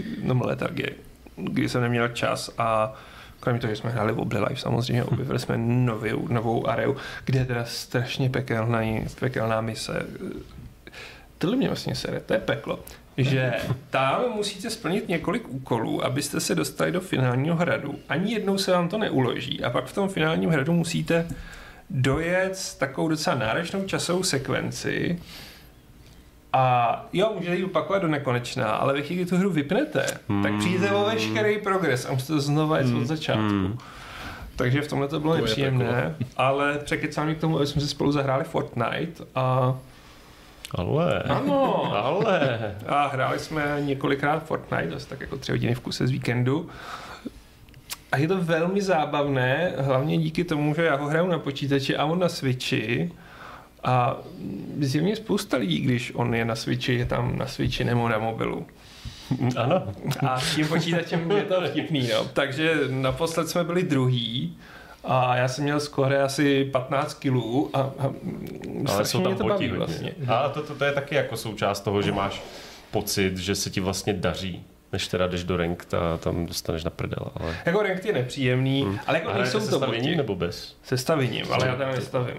kdy jsem neměl čas a kromě toho, že jsme hráli v Oblivion samozřejmě, objevili jsme novou areu, kde je teda strašně pekelná mise. Tohle mě vlastně sere, to je peklo. Že tam musíte splnit několik úkolů, abyste se dostali do finálního hradu. Ani jednou se vám to neuloží. A pak v tom finálním hradu musíte dojet takovou docela náročnou časovou sekvenci. A jo, můžete ji opakovat do nekonečna, ale ve chvíli, kdy tu hru vypnete, tak přijdete o veškerý progres a musíte to znova jít od začátku. Takže v tomhle to bylo nepříjemné, ale překecám mě k tomu, aby jsme si spolu zahráli Fortnite a... Ale. A hráli jsme několikrát Fortnite, asi tak jako 3 hodiny v kuse z víkendu. A je to velmi zábavné, hlavně díky tomu, že já ho hraju na počítači a on na Switchi. A zjevně spousta lidí, když on je na Switchi, je tam na Switchi nebo na mobilu. Ano. A s tím počítačem je to vtipný, no. Takže naposled jsme byli druhý a já jsem měl skoro asi 15 kilů a ale jsou tam to baví vlastně. A to je taky jako součást toho, že máš pocit, že se ti vlastně daří. Než teda jdeš do ranked a tam dostaneš na prdel. Ale... Jako ranked je nepříjemný, ale jako nejsou to boti. Nebo bez? Se stavením, ale já tam nestavím.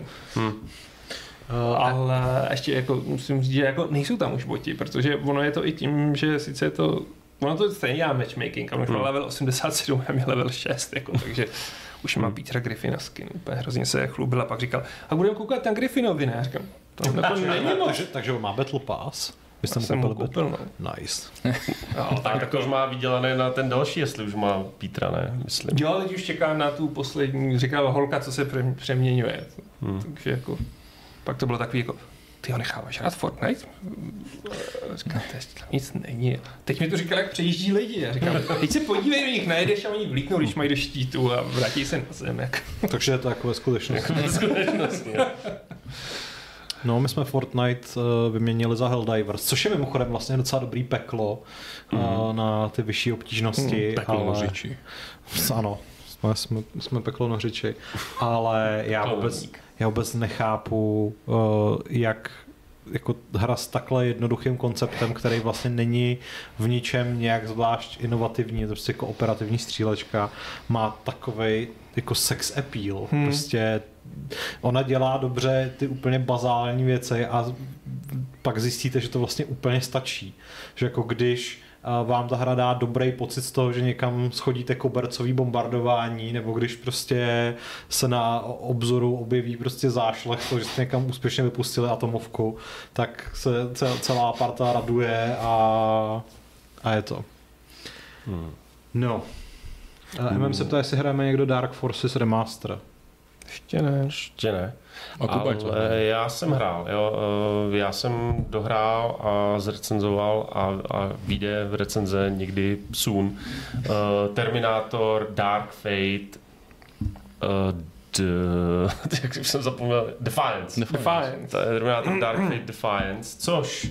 Ale ještě jako musím říct, že jako nejsou tam už boti, protože ono je to i tím, že sice je to, ono to stejně dělá matchmaking, ale už má level 87 a mě level 6, jako, takže už má Petra Griffina skin, úplně hrozně se chlubil a pak říkal, a budeme koukat ten Griffinovi, ne? Já říkám, to není moc. Takže má Battle Pass? Jsem mu koupil, no. Nice. Tak to už má vydělané na ten další, jestli už má Petra, ne? Myslím. Jo, teď už čeká na tu poslední, říkala holka, co se přeměňuje. Takže jako, pak to bylo takový jako, ty ho necháváš hrát Fortnite? Říkám, to nic není. Teď mi to říkal, jak přejíždí lidi. Já říkám, teď se podívej do nich, najedeš a oni vlítnou, když mají do štítu a vrátí se na zem. Takže je to jako ve skutečnosti. No, my jsme Fortnite vyměnili za Helldivers, což je mimochodem vlastně docela dobrý peklo na ty vyšší obtížnosti. Peklo nořiči. Ano, jsme peklo nořiči, ale já vůbec nechápu, jak jako hra s takhle jednoduchým konceptem, který vlastně není v ničem nějak zvlášť inovativní, to prostě jako operativní střílečka, má takovej jako sex appeal. Prostě ona dělá dobře ty úplně bazální věci a pak zjistíte, že to vlastně úplně stačí. Že jako když vám ta hra dá dobrý pocit z toho, že někam schodíte kobercový bombardování, nebo když prostě se na obzoru objeví prostě zášlech, to, že jste někam úspěšně vypustili atomovku, tak se celá parta raduje a je to. No. MM se ptá, jestli hrajeme někdo Dark Forces Remaster. Ještě ne. Ale já jsem hrál, jo. Já jsem dohrál a zrecenzoval a vyjde v recenze někdy soon. Terminator, Dark Fate, jak jsem zapomněl, Defiance. Terminator, Dark Fate, Defiance, což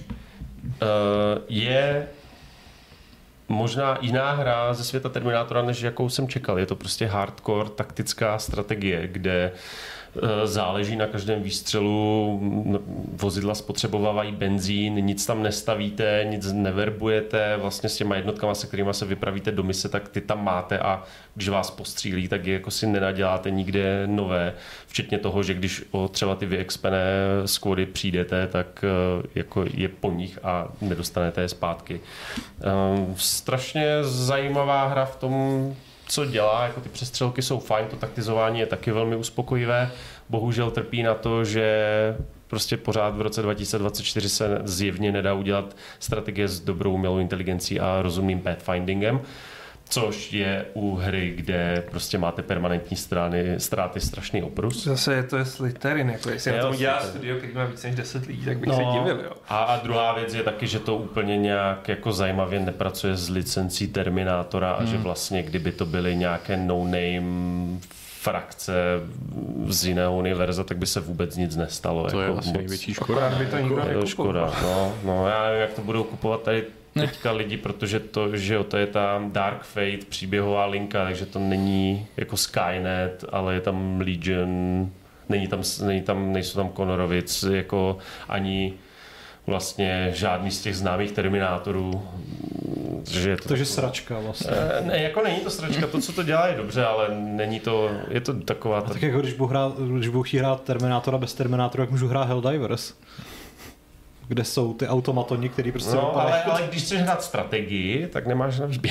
je možná jiná hra ze světa Terminátora, než jakou jsem čekal. Je to prostě hardcore taktická strategie, kde záleží na každém výstřelu, vozidla spotřebovávají benzín, nic tam nestavíte, nic neverbujete, vlastně s těma jednotkama, se kterými se vypravíte do mise, tak ty tam máte a když vás postřílí, tak je jako si nenaděláte nikde nové, včetně toho, že když o třeba ty vyexpené squady přijdete, tak jako je po nich a nedostanete je zpátky. Strašně zajímavá hra v tom, co dělá, jako ty přestřelky jsou fajn, to taktizování je taky velmi uspokojivé, bohužel trpí na to, že prostě pořád v roce 2024 se zjevně nedá udělat strategie s dobrou umělou inteligencí a rozumným pathfindingem, což je u hry, kde prostě máte permanentní ztráty strašný oprus. Zase je to Slytherin, jako jestli na tom dělá studio, který má víc než 10 lidí, tak bych se divil, jo. A druhá věc je taky, že to úplně nějak jako zajímavě nepracuje s licencí Terminátora a že vlastně kdyby to byly nějaké no-name frakce z jiného univerza, tak by se vůbec nic nestalo. To jako je asi největší škoda. By to nikdo je to škoda. No, já nevím, jak to budou kupovat tady teďka lidi, protože to, že jo, to je ta Dark Fate příběhová linka, takže to není jako Skynet, ale je tam Legion, nejsou tam Connorovic, jako ani vlastně žádný z těch známých Terminátorů. Takže sračka vlastně. Ne, jako není to sračka, to, co to dělá, je dobře, ale není to, je to taková... Tak jako když budu chtít hrát Terminátora bez Terminátora, jak můžu hrát Helldivers. Kde jsou ty automatoni, který prostě ale když chceš hrát strategii, tak nemáš na výběr.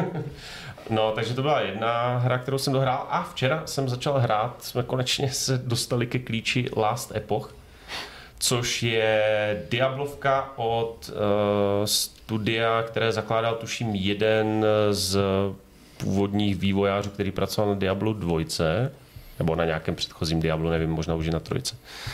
No, takže to byla jedna hra, kterou jsem dohrál a včera jsem začal hrát, jsme konečně se dostali ke klíči Last Epoch, což je Diablovka od studia, které zakládal tuším jeden z původních vývojářů, který pracoval na Diablo 2, nebo na nějakém předchozím Diablu, nevím, možná už i na 3.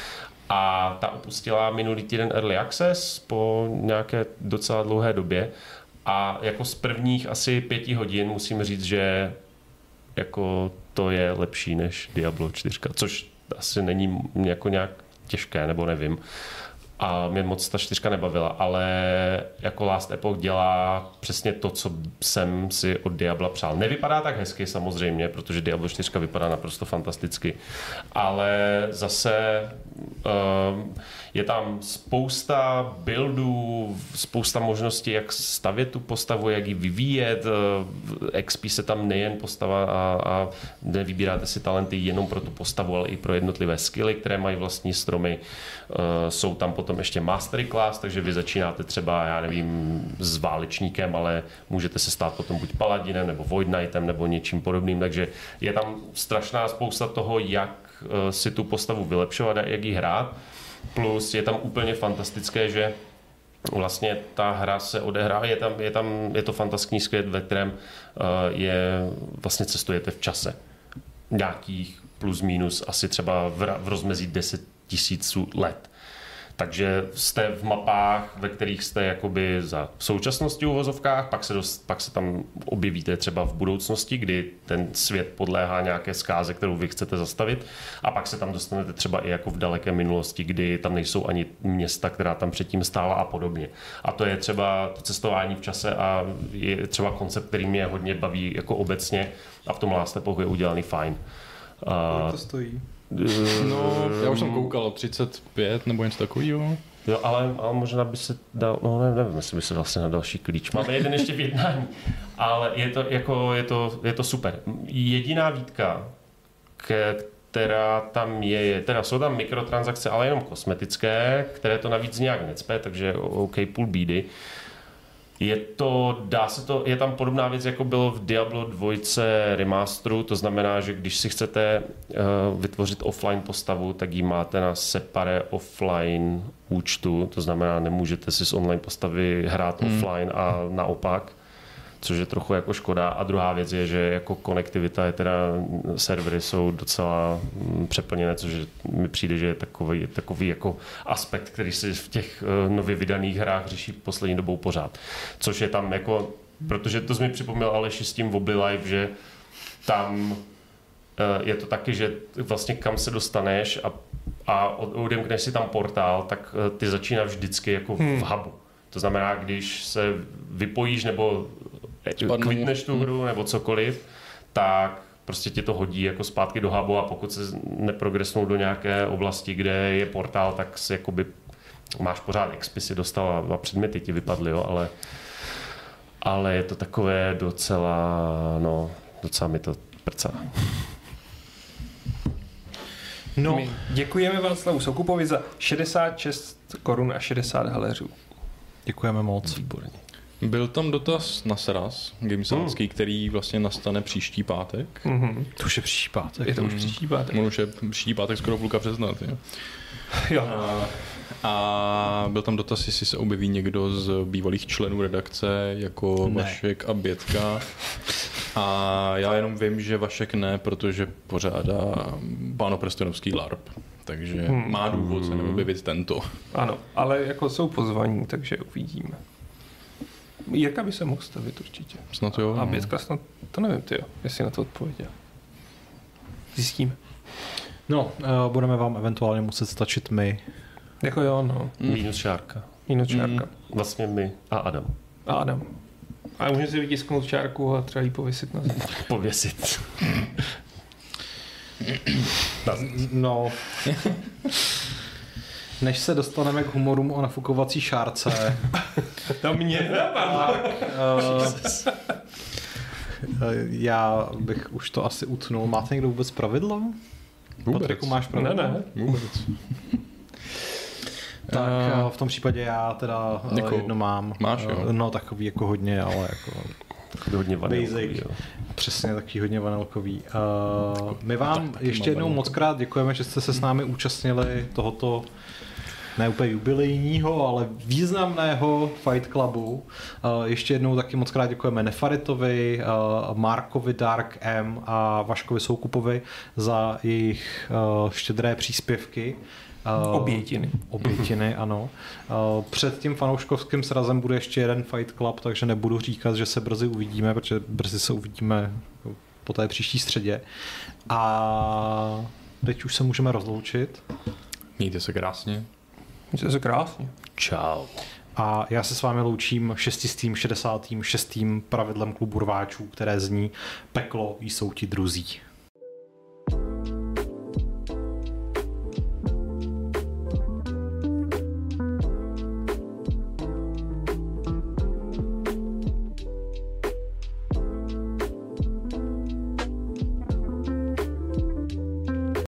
A ta opustila minulý týden Early Access po nějaké docela dlouhé době a jako z prvních asi 5 hodin musím říct, že jako to je lepší než Diablo 4, což asi není jako nějak těžké, nebo nevím. A mě moc ta 4 nebavila, ale jako Last Epoch dělá přesně to, co jsem si od Diabla přál. Nevypadá tak hezky samozřejmě, protože Diablo 4 vypadá naprosto fantasticky, ale zase je tam spousta buildů, spousta možností, jak stavět tu postavu, jak ji vyvíjet. XP se tam nejen postava a nevybíráte si talenty jenom pro tu postavu, ale i pro jednotlivé skilly, které mají vlastní stromy. Jsou tam potom ještě mastery class, takže vy začínáte třeba, já nevím, s válečníkem, ale můžete se stát potom buď paladinem, nebo void knightem, nebo něčím podobným, takže je tam strašná spousta toho, jak si tu postavu vylepšovat a jak ji hrát. Plus je tam úplně fantastické, že vlastně ta hra se odehrává, je to fantastický svět, ve kterém vlastně cestujete v čase. Nějakých plus minus asi třeba v rozmezí 10 000 let. Takže jste v mapách, ve kterých jste jakoby za současnosti uvozovkách, pak se tam objevíte třeba v budoucnosti, kdy ten svět podléhá nějaké zkáze, kterou vy chcete zastavit, a pak se tam dostanete třeba i jako v daleké minulosti, kdy tam nejsou ani města, která tam předtím stála a podobně. A to je třeba to cestování v čase a je třeba koncept, který mě hodně baví jako obecně a v tom Last Epoch je udělaný fajn. Kolik to stojí? No, já už jsem koukal 35 nebo něco takového. Jo, ale možná by se dal, no nevím, jestli by se vlastně na další klíč. Máme jeden ještě v jednání, ale je to super. Jediná výtka, která tam je, teda jsou tam mikrotransakce, ale jenom kosmetické, které to navíc nějak necpe, takže OK, půl bídy. Je tam podobná věc, jako bylo v Diablo 2 remasteru, to znamená, že když si chcete vytvořit offline postavu, tak ji máte na separé offline účtu, to znamená, nemůžete si z online postavy hrát offline a naopak, což je trochu jako škoda. A druhá věc je, že jako konektivita je teda, servery jsou docela přeplněné, což mi přijde, že je takový jako aspekt, který si v těch nově vydaných hrách řeší poslední dobou pořád. Což je tam jako, protože to jsi mi připomněl Aleši s tím Wobbly Live, že tam je to taky, že vlastně kam se dostaneš a odemkneš si tam portál, tak ty začínáš vždycky jako v hubu. To znamená, když se vypojíš nebo kvitneš tu hru nebo cokoliv, tak prostě ti to hodí jako zpátky do hubu, a pokud se neprogresnou do nějaké oblasti, kde je portál, tak si jakoby máš pořád XP si dostal a předměty ti vypadly, jo, ale je to takové docela mi to prcá. No. My děkujeme Václavu Soukupovi za 66 korun a 60 haléřů. Děkujeme moc. Výborně. Byl tam dotaz na Sraz gamesácký, který vlastně nastane příští pátek. To už je příští pátek. Je to už příští pátek. On už je příští pátek skoro půlka března. Jo. A byl tam dotaz, jestli se objeví někdo z bývalých členů redakce, jako Vašek a Bětka. A já jenom vím, že Vašek ne, protože pořádá Páno prstenovský LARP. Takže má důvod se neobjevit tento. Ano, ale jako jsou pozvaní, takže uvidíme. Jirka by se mohl stavit určitě. Snad jo. A Bětka snad, to nevím, jestli na to odpověděl. zjistíme. No, budeme vám eventuálně muset stačit my. Jako jo, no. Minus Šárka. Vlastně my a Adam. A můžeme si vytisknout čárku a třeba ji pověsit na zem. Pověsit. No. Než se dostaneme k humorům o nafukovací šárce. To mě já bych už to asi utnul. Máte někdo vůbec pravidlo? Patriku, máš pravidlo? Ne. Vůbec. Tak v tom případě já teda jedno mám. Máš, jo? No takový jako hodně, ale jako hodně vanilkový. Přesně, takový hodně vanilkový. My vám ještě jednou moc krát děkujeme, že jste se s námi účastnili tohoto ne úplně jubilejního, ale významného Fight Clubu. Ještě jednou taky moc krát děkujeme Nefaritovi, Markovi Dark M a Vaškovi Soukupovi za jejich štědré příspěvky. Obětiny, ano. Před tím fanouškovským srazem bude ještě jeden Fight Club, takže nebudu říkat, že se brzy uvidíme, protože brzy se uvidíme po té příští středě. A teď už se můžeme rozloučit. Mějte se krásně. Čau. A já se s vámi loučím 666. pravidlem klubu rváčů, které zní: peklo jsou ti druzí.